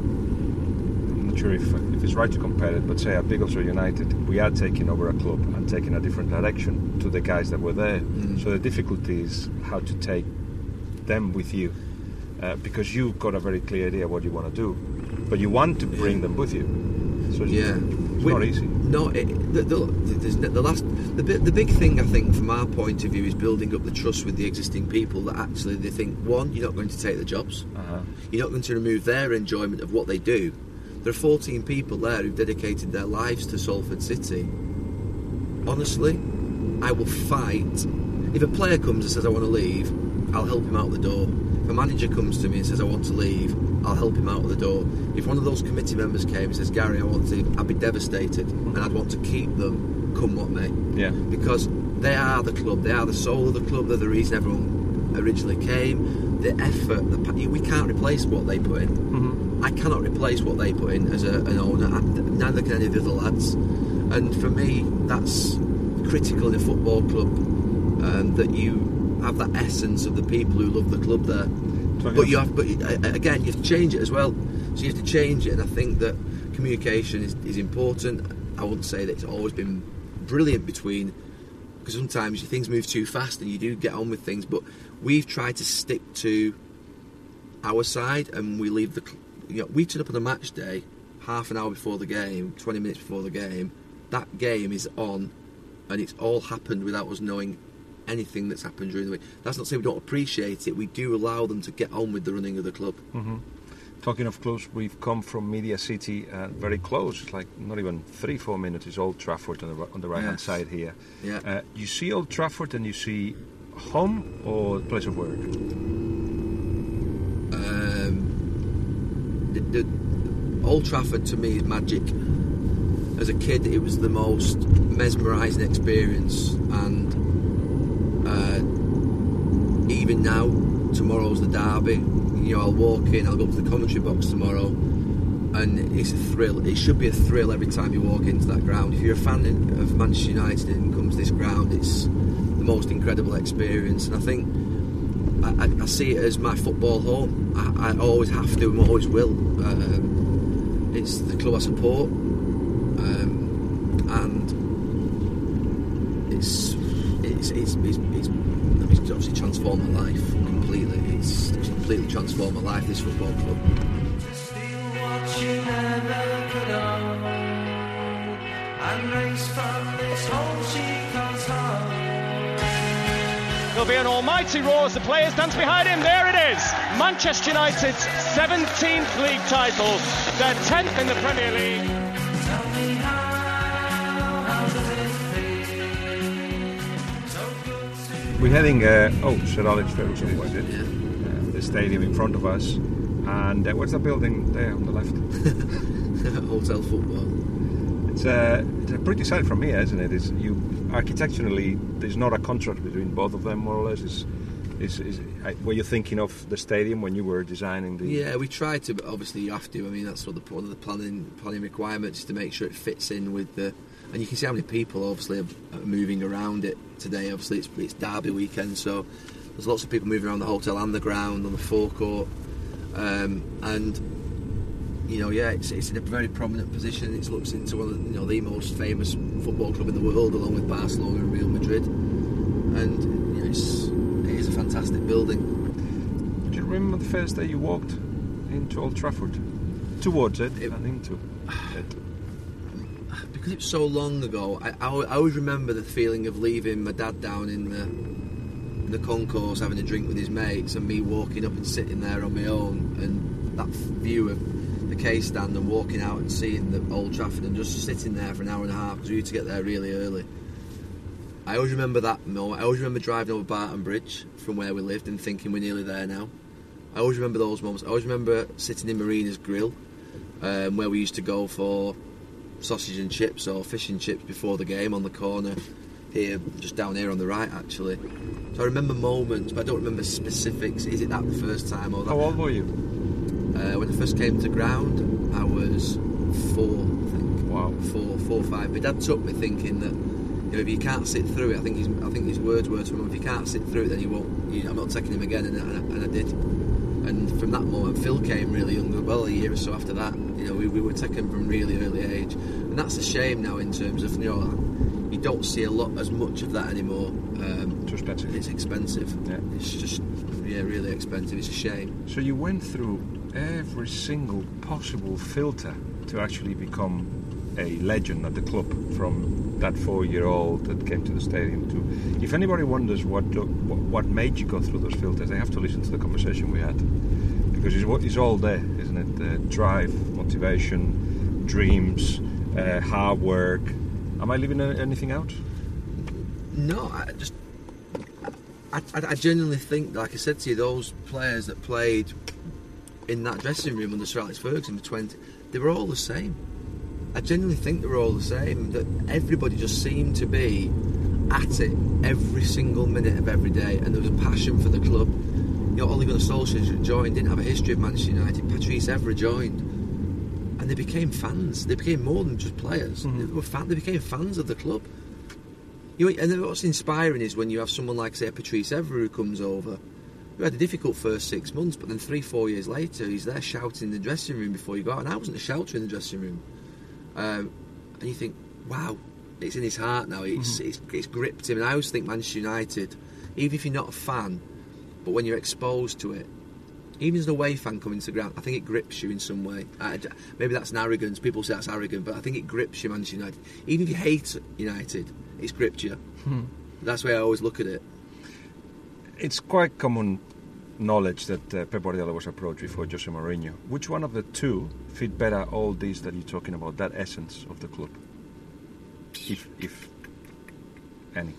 I'm not sure if if it's right to compare it, but say at Biggleswade United, we are taking over a club and taking a different direction to the guys that were there. Mm. So the difficulty is how to take them with you, uh, because you've got a very clear idea what you want to do, but you want to bring them with you. So it's, yeah, it's we, not easy. No, it, the, the, the, the last, the, the big thing I think from our point of view is building up the trust with the existing people, that actually they think, one, you're not going to take the jobs, uh-huh. you're not going to remove their enjoyment of what they do. There are fourteen people there who've dedicated their lives to Salford City. Honestly, I will fight. If a player comes and says I want to leave, I'll help him out the door. If a manager comes to me and says I want to leave, I'll help him out the door. If one of those committee members came and says, Gary, I want to leave, I'd be devastated, and I'd want to keep them come what may. Yeah. Because they are the club, they are the soul of the club, they're the reason everyone originally came. The effort, the, we can't replace what they put in. Mm-hmm. I cannot replace what they put in as a, an owner, neither can any of the other lads. And for me, that's critical in a football club, um, that you have that essence of the people who love the club there. But you have, but again, you have to change it as well. So you have to change it, and I think that communication is, is important. I wouldn't say that it's always been brilliant between, because sometimes things move too fast and you do get on with things. But we've tried to stick to our side, and we leave the. You know, we turn up on a match day half an hour before the game, twenty minutes before the game. That game is on, and it's all happened without us knowing anything that's happened during the week. That's not to say we don't appreciate it. We do allow them to get on with the running of the club. Mm-hmm. Talking of close, we've come from Media City uh, very close. It's like not even three, four minutes is Old Trafford on the on the right hand yes. side here. Yeah. Uh, you see Old Trafford and you see home or place of work? Um, the, the Old Trafford to me is magic. As a kid, it was the most mesmerising experience, and uh, even now, tomorrow's the derby. You know, I'll walk in, I'll go up to the commentary box tomorrow, and it's a thrill. It should be a thrill every time you walk into that ground. If you're a fan of Manchester United and come to this ground, it's the most incredible experience. And I think I, I see it as my football home. I, I always have to and always will. Um, it's the club I support, um, and it's it's it's, it's, it's it's obviously transformed my life completely. It's, it's completely transformed my life, this football club. There'll be an almighty roar as the players dance behind him. There it is. Manchester United's seventeenth league title, their tenth in the Premier League. We're heading, uh, oh, Sir Alex Ferguson, was it? Yeah. Uh, the stadium in front of us. And uh, what's that building there on the left? Hotel Football. It's a, it's a pretty sight from here, isn't it? It's, you architecturally, there's not a contrast between both of them, more or less. It's Is, is were you thinking of the stadium when you were designing the? Yeah, we tried to, but obviously you have to. I mean, that's what the one of the planning planning requirements is to make sure it fits in with the. And you can see how many people obviously are, are moving around it today. Obviously, it's, it's Derby weekend, so there's lots of people moving around the hotel and the ground on the forecourt, um, and you know, yeah, it's, it's in a very prominent position. It looks into one of the, you know the most famous football club in the world, along with Barcelona and Real Madrid, and you know, it's. It is a fantastic building. Do you remember the first day you walked into Old Trafford? Towards it, it and into it? Because it's so long ago, I, I, I always remember the feeling of leaving my dad down in the, in the concourse having a drink with his mates and me walking up and sitting there on my own, and that view of the K stand and walking out and seeing the Old Trafford and just sitting there for an hour and a half because we used to get there really early. I always remember that moment. I always remember driving over Barton Bridge from where we lived and thinking we're nearly there now. I always remember those moments. I always remember sitting in Marina's Grill, um, where we used to go for sausage and chips or fish and chips before the game on the corner here, just down here on the right actually. So I remember moments, but I don't remember specifics. Is it that the first time or that? How old were you? Uh, when I first came to ground, I was four, I think. Wow. Four, four, five. My dad took me thinking that, you know, if you can't sit through it, I think his, I think his words were to him, if you can't sit through it, then you won't. You know, I'm not taking him again, and, and, I, and I did. And from that moment, Phil came really young. Well, a year or so after that, you know, we, we were taken from really early age, and that's a shame now in terms of, you know, you don't see a lot as much of that anymore. Um, Too expensive. It's expensive. Yeah. It's just yeah, really expensive. It's a shame. So you went through every single possible filter to actually become a legend at the club, from that four-year-old that came to the stadium to... If anybody wonders what what made you go through those filters, they have to listen to the conversation we had, because it's, it's all there, isn't it? Uh, drive, motivation, dreams, uh, hard work. Am I leaving anything out? No, I just... I, I, I genuinely think, like I said to you, those players that played in that dressing room under Sir Alex Ferguson for twenty, they were all the same. I genuinely think they were all the same, that everybody just seemed to be at it every single minute of every day, and there was a passion for the club. You know, Ole Gunnar Solskjaer joined, didn't have a history of Manchester United. Patrice Evra joined, and they became fans. They became more than just players. Mm-hmm. They were fan, they became fans of the club. You know, and what's inspiring is when you have someone like, say, Patrice Evra who comes over, who had a difficult first six months, but then three, four years later, he's there shouting in the dressing room before you go out. And I wasn't a shouter in the dressing room. Um, and you think, wow, it's in his heart now. It's, mm-hmm. it's it's gripped him. And I always think Manchester United, even if you're not a fan, but when you're exposed to it, even as an away fan coming to the ground, I think it grips you in some way. I, maybe that's an arrogance. People say that's arrogant, but I think it grips you, Manchester United. Even if you hate United, it's gripped you. Hmm. That's the way I always look at it. It's quite common knowledge that uh, Pep Guardiola was approached before Jose Mourinho. Which one of the two fit better all these that you're talking about, that essence of the club? If, if any.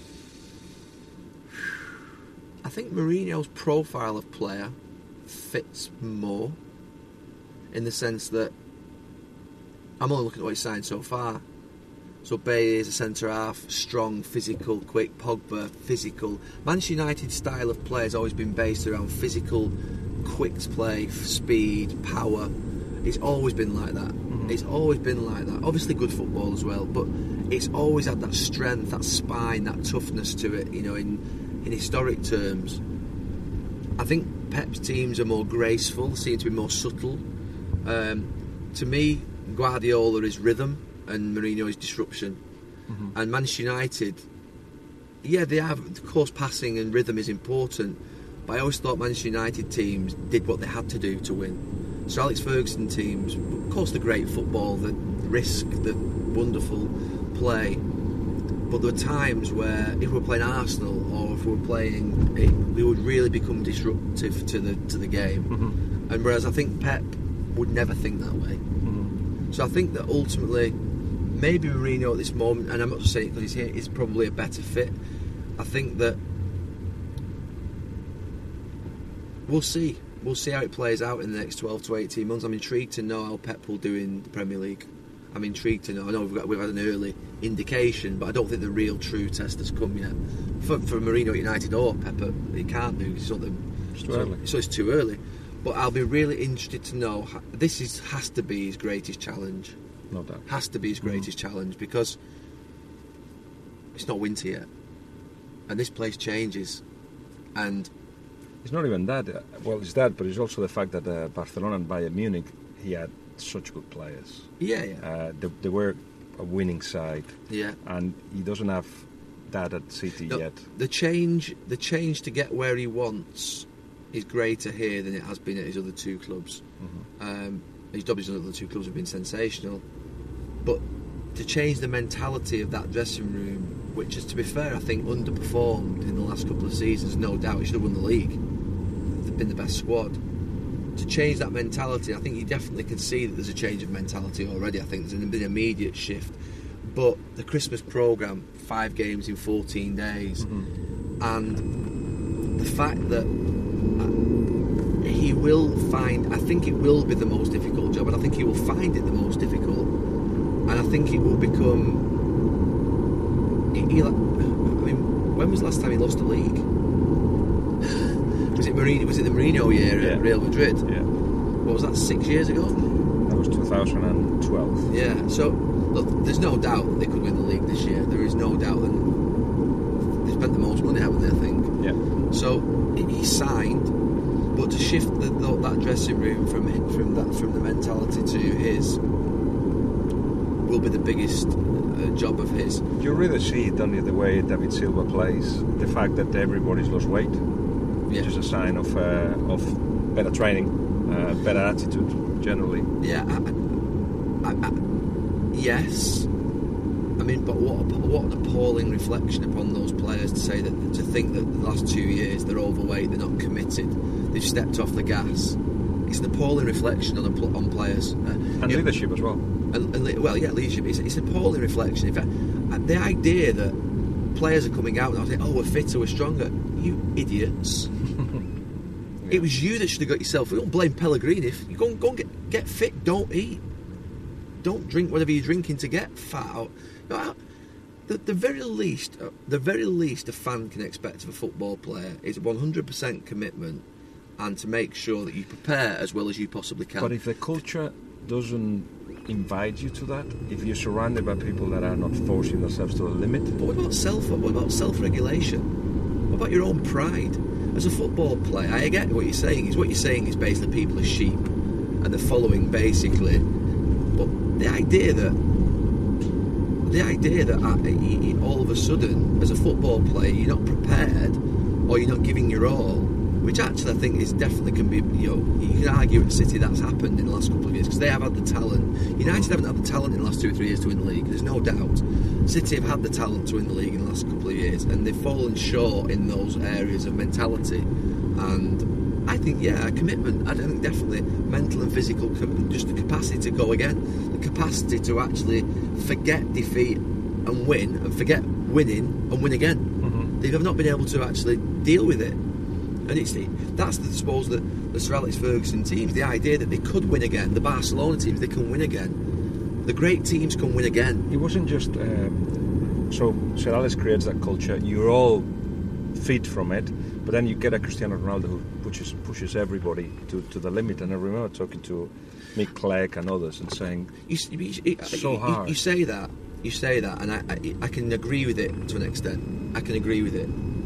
I think Mourinho's profile of player fits more, in the sense that I'm only looking at what he's signed so far. So Bailly is a centre-half, strong, physical, quick. Pogba, physical. Manchester United's style of play has always been based around physical, quick play, speed, power. It's always been like that. Mm-hmm. It's always been like that. Obviously good football as well, but it's always had that strength, that spine, that toughness to it, you know, in, in historic terms. I think Pep's teams are more graceful, seem to be more subtle. Um, to me, Guardiola is rhythm, and Mourinho is disruption. Mm-hmm. And Manchester United, yeah, they have, of course, passing and rhythm is important, but I always thought Manchester United teams did what they had to do to win. Sir Alex Ferguson teams, of course, the great football, the risk, the wonderful play, but there were times where if we were playing Arsenal or if we were playing, it, we would really become disruptive to the to the game. Mm-hmm. And whereas I think Pep would never think that way. Mm-hmm. So I think that ultimately, maybe Mourinho at this moment, and I'm not just saying it because he's here, is probably a better fit. I think that we'll see. We'll see how it plays out in the next twelve to eighteen months. I'm intrigued to know how Pep will do in the Premier League. I'm intrigued to know. I know we've, got, we've had an early indication, but I don't think the real true test has come yet. For, for Mourinho United or Pepper, it can't do. It's, the, it's too so, early. So it's too early. But I'll be really interested to know. How, this is has to be his greatest challenge. No doubt. Has to be his greatest mm. challenge because it's not winter yet, and this place changes, and it's not even that. Well, it's that, but it's also the fact that uh, Barcelona and Bayern Munich, he had such good players. Yeah, yeah. Uh, they, they were a winning side. Yeah. And he doesn't have that at City no, yet. The change, the change to get where he wants is greater here than it has been at his other two clubs. Mm-hmm. Um, his jobs at the other two clubs have been sensational, but to change the mentality of that dressing room, which is, to be fair, I think underperformed in the last couple of seasons, no doubt, he should have won the league. They've been the best squad. To change that mentality, I think you definitely can see that there's a change of mentality already. I think there's been an immediate shift. But the Christmas programme, five games in fourteen days, mm-hmm. and the fact that he will find, I think it will be the most difficult job, and I think he will find it the most difficult, and I think it will become. He, he, I mean, when was the last time he lost a league? Was it Mourinho? Was it the Mourinho year yeah. at Real Madrid? Yeah. What was that? Six years ago? That was two thousand twelve. Yeah. So look, there's no doubt that they could win the league this year. There is no doubt that they spent the most money, haven't they? I think. Yeah. So he signed, but to shift the, the, that dressing room from it, from that from the mentality to his will be the biggest uh, job of his. You really see it, don't you, the way David Silva plays, the fact that everybody's lost weight. Yeah. Which is a sign of uh, of better training, uh, better attitude generally. Yeah, I, I, I, yes. I mean, but what what an appalling reflection upon those players to say that to think that the last two years they're overweight, they're not committed, they've stepped off the gas. It's an appalling reflection on a, on players uh, and yeah, leadership as well. And, and, well, yeah, leadership. It's, it's an appalling reflection. In fact, the idea that players are coming out and saying, "Oh, we're fitter, we're stronger." You idiots. Yeah. It was you that should have got yourself. We don't blame Pellegrini. If you go and, go and get, get fit, don't eat. Don't drink whatever you're drinking to get fat out. You know, the, the very least, the very least a fan can expect of a football player is one hundred percent commitment and to make sure that you prepare as well as you possibly can. But if the culture doesn't invite you to that, if you're surrounded by people that are not forcing themselves to a limit. But what about self? What about self-regulation? What about your own pride? As a football player, I get what you're saying. Is what you're saying is basically people are sheep and they're following basically. But the idea that the idea that uh, all of a sudden, as a football player, you're not prepared or you're not giving your all, which actually I think is definitely can be, you know, you can argue at City that's happened in the last couple of years because they have had the talent. United haven't had the talent in the last two or three years to win the league. There's no doubt. City have had the talent to win the league in the last couple of years, and they've fallen short in those areas of mentality. And I think, yeah, commitment. I think definitely mental and physical, just the capacity to go again, the capacity to actually forget defeat and win, and forget winning and win again. Mm-hmm. They have not been able to actually deal with it. And it's that's, the, I suppose, the, the Sir Alex Ferguson teams, the idea that they could win again, the Barcelona teams, they can win again. The great teams can win again. It wasn't just... Um, so Sir Alex creates that culture, you're all feed from it, but then you get a Cristiano Ronaldo who pushes, pushes everybody to, to the limit. And I remember talking to Mick Clegg and others and saying, you, you, you, so you, hard. You say that, you say that, and I, I, I can agree with it to an extent. I can agree with it.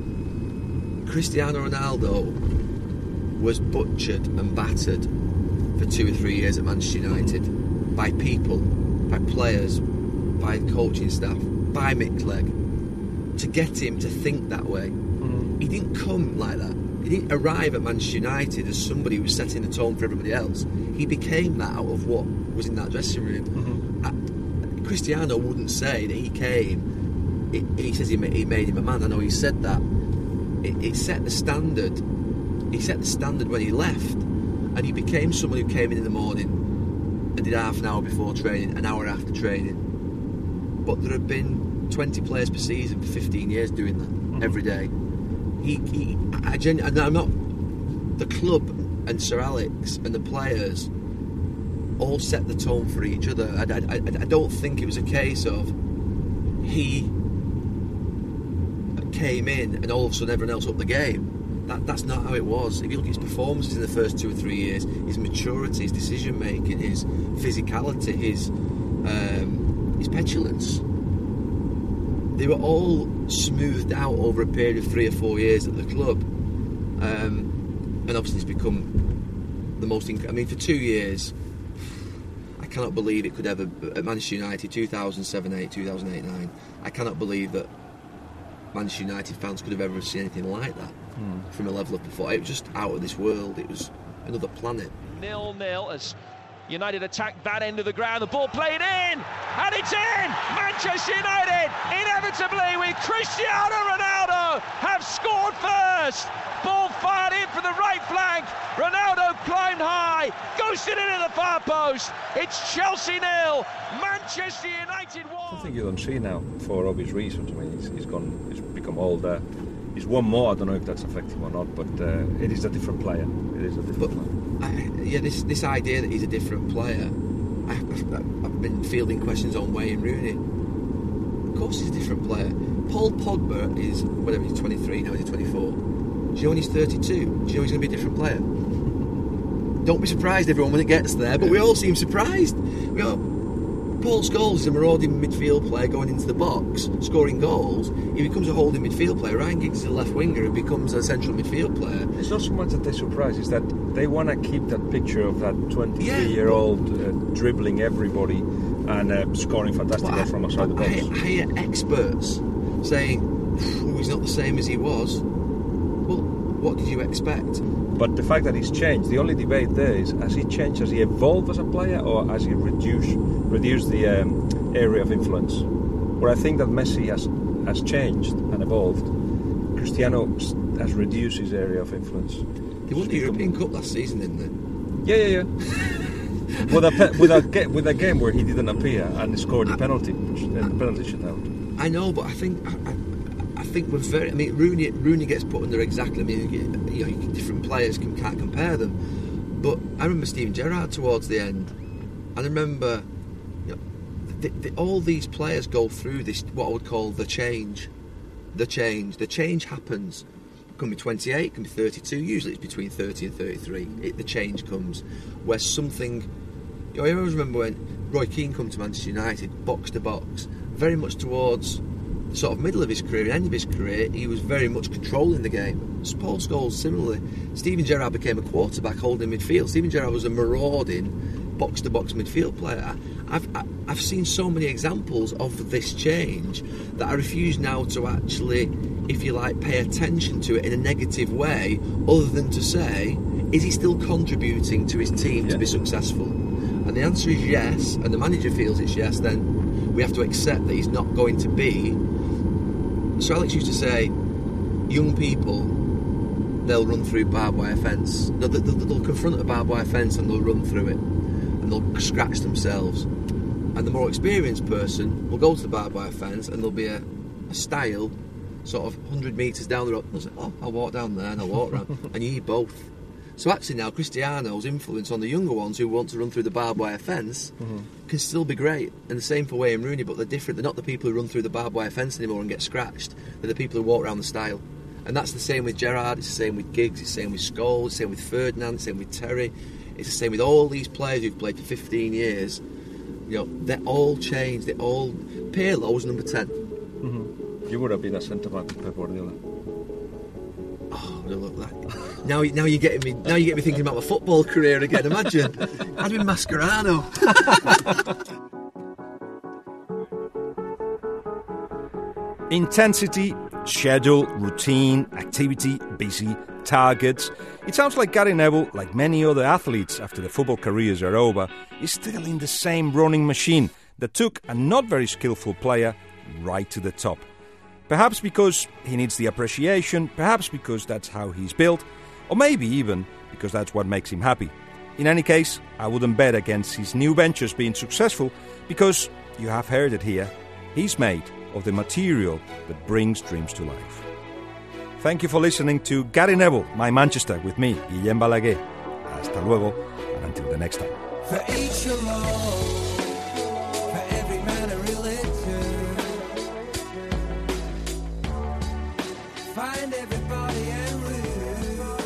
Cristiano Ronaldo was butchered and battered for two or three years at Manchester United by people, by players, by coaching staff, by Mick Clegg, to get him to think that way. Mm-hmm. He didn't come like that. He didn't arrive at Manchester United as somebody who was setting the tone for everybody else. He became that out of what was in that dressing room. Mm-hmm. Uh, Cristiano wouldn't say that he came. It, he says he made, he made him a man. I know he said that. It, it set the standard. He set the standard when he left, and he became someone who came in in the morning and did half an hour before training, an hour after training. But there have been twenty players per season for fifteen years doing that mm-hmm. every day. He, he I genu- and I'm not the club and Sir Alex and the players all set the tone for each other. I, I, I, I don't think it was a case of he came in and all of a sudden everyone else upped the game. That, that's not how it was. If you look at his performances in the first two or three years, his maturity, his decision making, his physicality, his um, his petulance, they were all smoothed out over a period of three or four years at the club. Um, and obviously, it's become the most. Inc- I mean, for two years, I cannot believe it could ever. At Manchester United, two thousand seven eight, two thousand eight nine, I cannot believe that Manchester United fans could have ever seen anything like that. Hmm. From a level of performance, it was just out of this world. It was another planet. nil nil as United attack that end of the ground. The ball played in, and it's in. Manchester United, inevitably with Cristiano Ronaldo, have scored first. Ball fired in from the right flank. Ronaldo climbed high, ghosted it in the far post. It's Chelsea nil, Manchester United one. Something you don't see now for obvious reasons. I mean, he's, he's gone, he's become older. He's won more. I don't know if that's affecting him or not, but uh, it is a different player. It is a different but, player. I, yeah, this this idea that he's a different player. I, I've, I've been fielding questions on Wayne Rooney. Of course, he's a different player. Paul Pogba is whatever he's twenty-three now. He's twenty-four. Do you know when he's thirty-two? Do you know he's going to be a different player? Don't be surprised, everyone, when it gets there. But we all seem surprised. We all, Paul Scholes is a marauding midfield player going into the box, scoring goals. He becomes a holding midfield player. Ryan Giggs is a left winger and becomes a central midfield player. It's not so much that they're surprised, it's that they want to keep that picture of that twenty-three-year-old yeah, uh, dribbling everybody and uh, scoring fantastic goals from outside the box. I, I hear experts saying, oh, he's not the same as he was. Well, what did you expect? But the fact that he's changed, the only debate there is, has he changed, has he evolved as a player, or has he reduced reduced the um, area of influence? Where I think that Messi has, has changed and evolved, Cristiano has reduced his area of influence. They won the European Cup last season, didn't they? Yeah, yeah, yeah. with, a pe- with, a, with a game where he didn't appear and scored the penalty, the penalty shootout. I know, but I think... I, I, I think we're very. I mean, Rooney. Rooney gets put under exactly. I mean, you know, different players can, can't compare them. But I remember Steven Gerrard towards the end. I remember, you know, the, the, all these players go through this what I would call the change, the change. The change happens. It can be twenty-eight, it can be thirty-two. Usually, it's between thirty and thirty-three. It, the change comes where something. You know, I always remember when Roy Keane come to Manchester United, box to box, very much towards the sort of middle of his career, end of his career, he was very much controlling the game. Paul Scholes similarly. Steven Gerrard became a quarterback holding midfield. Steven Gerrard was a marauding box-to-box midfield player. I've I've seen so many examples of this change that I refuse now to actually, if you like, pay attention to it in a negative way, other than to say, is he still contributing to his team yeah. to be successful? And the answer is yes, and the manager feels it's yes, then we have to accept that he's not going to be. So Alex used to say, young people, they'll run through barbed wire fence. They'll, they'll, they'll confront a barbed wire fence and they'll run through it. And they'll scratch themselves. And the more experienced person will go to the barbed wire fence and there'll be a, a stile sort of one hundred metres down the road. They'll say, oh, I'll walk down there and I'll walk around. And you need both. So actually now Cristiano's influence on the younger ones who want to run through the barbed wire fence mm-hmm. can still be great. And the same for Wayne Rooney, but they're different. They're not the people who run through the barbed wire fence anymore and get scratched. They're the people who walk around the stile. And that's the same with Gerrard, it's the same with Giggs, it's the same with Scholes, it's the same with Ferdinand, it's the same with Terry. It's the same with all these players who've played for fifteen years. You know, they're all changed, they're all... Pirlo was number ten. Mm-hmm. You would have been a centre-back with Pep Guardiola. Oh, look that. Now, now you're getting me. Now you get me thinking about my football career again. Imagine, I'd been Mascherano. Intensity, schedule, routine, activity, busy, targets. It sounds like Gary Neville, like many other athletes after their football careers are over, is still in the same running machine that took a not very skillful player right to the top. Perhaps because he needs the appreciation, perhaps because that's how he's built, or maybe even because that's what makes him happy. In any case, I wouldn't bet against his new ventures being successful, because, you have heard it here, he's made of the material that brings dreams to life. Thank you for listening to Gary Neville, My Manchester, with me, Guillem Balaguer. Hasta luego, and until the next time. For each alone, for every man a religion. Find everybody and root.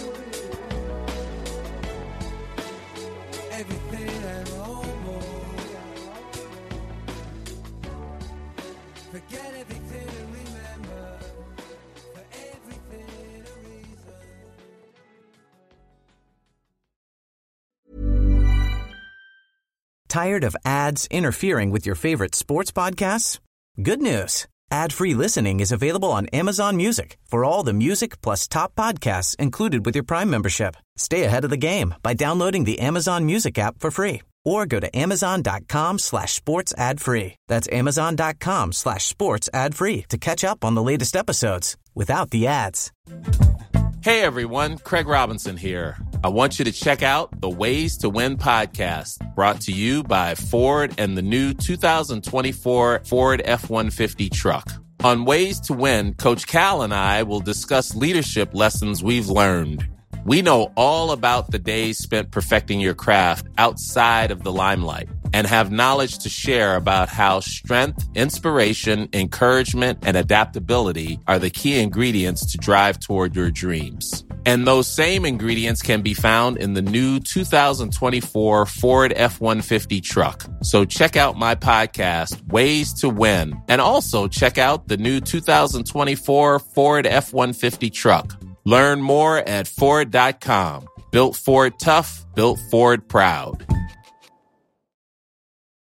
Everything and more. Forget everything and remember. For everything a reason. Tired of ads interfering with your favorite sports podcasts? Good news. Ad-free listening is available on Amazon Music for all the music plus top podcasts included with your Prime membership. Stay ahead of the game by downloading the Amazon Music app for free or go to amazon.com slash sports ad free. That's amazon.com slash sports ad free to catch up on the latest episodes without the ads. Hey everyone, Craig Robinson here. I want you to check out the Ways to Win podcast, brought to you by Ford and the new two thousand twenty-four Ford F one fifty truck. On Ways to Win, Coach Cal and I will discuss leadership lessons we've learned. We know all about the days spent perfecting your craft outside of the limelight and have knowledge to share about how strength, inspiration, encouragement, and adaptability are the key ingredients to drive toward your dreams. And those same ingredients can be found in the new two thousand twenty-four Ford F one fifty truck. So check out my podcast, Ways to Win, and also check out the new two thousand twenty-four Ford F one fifty truck. Learn more at Ford dot com. Built Ford tough, built Ford proud.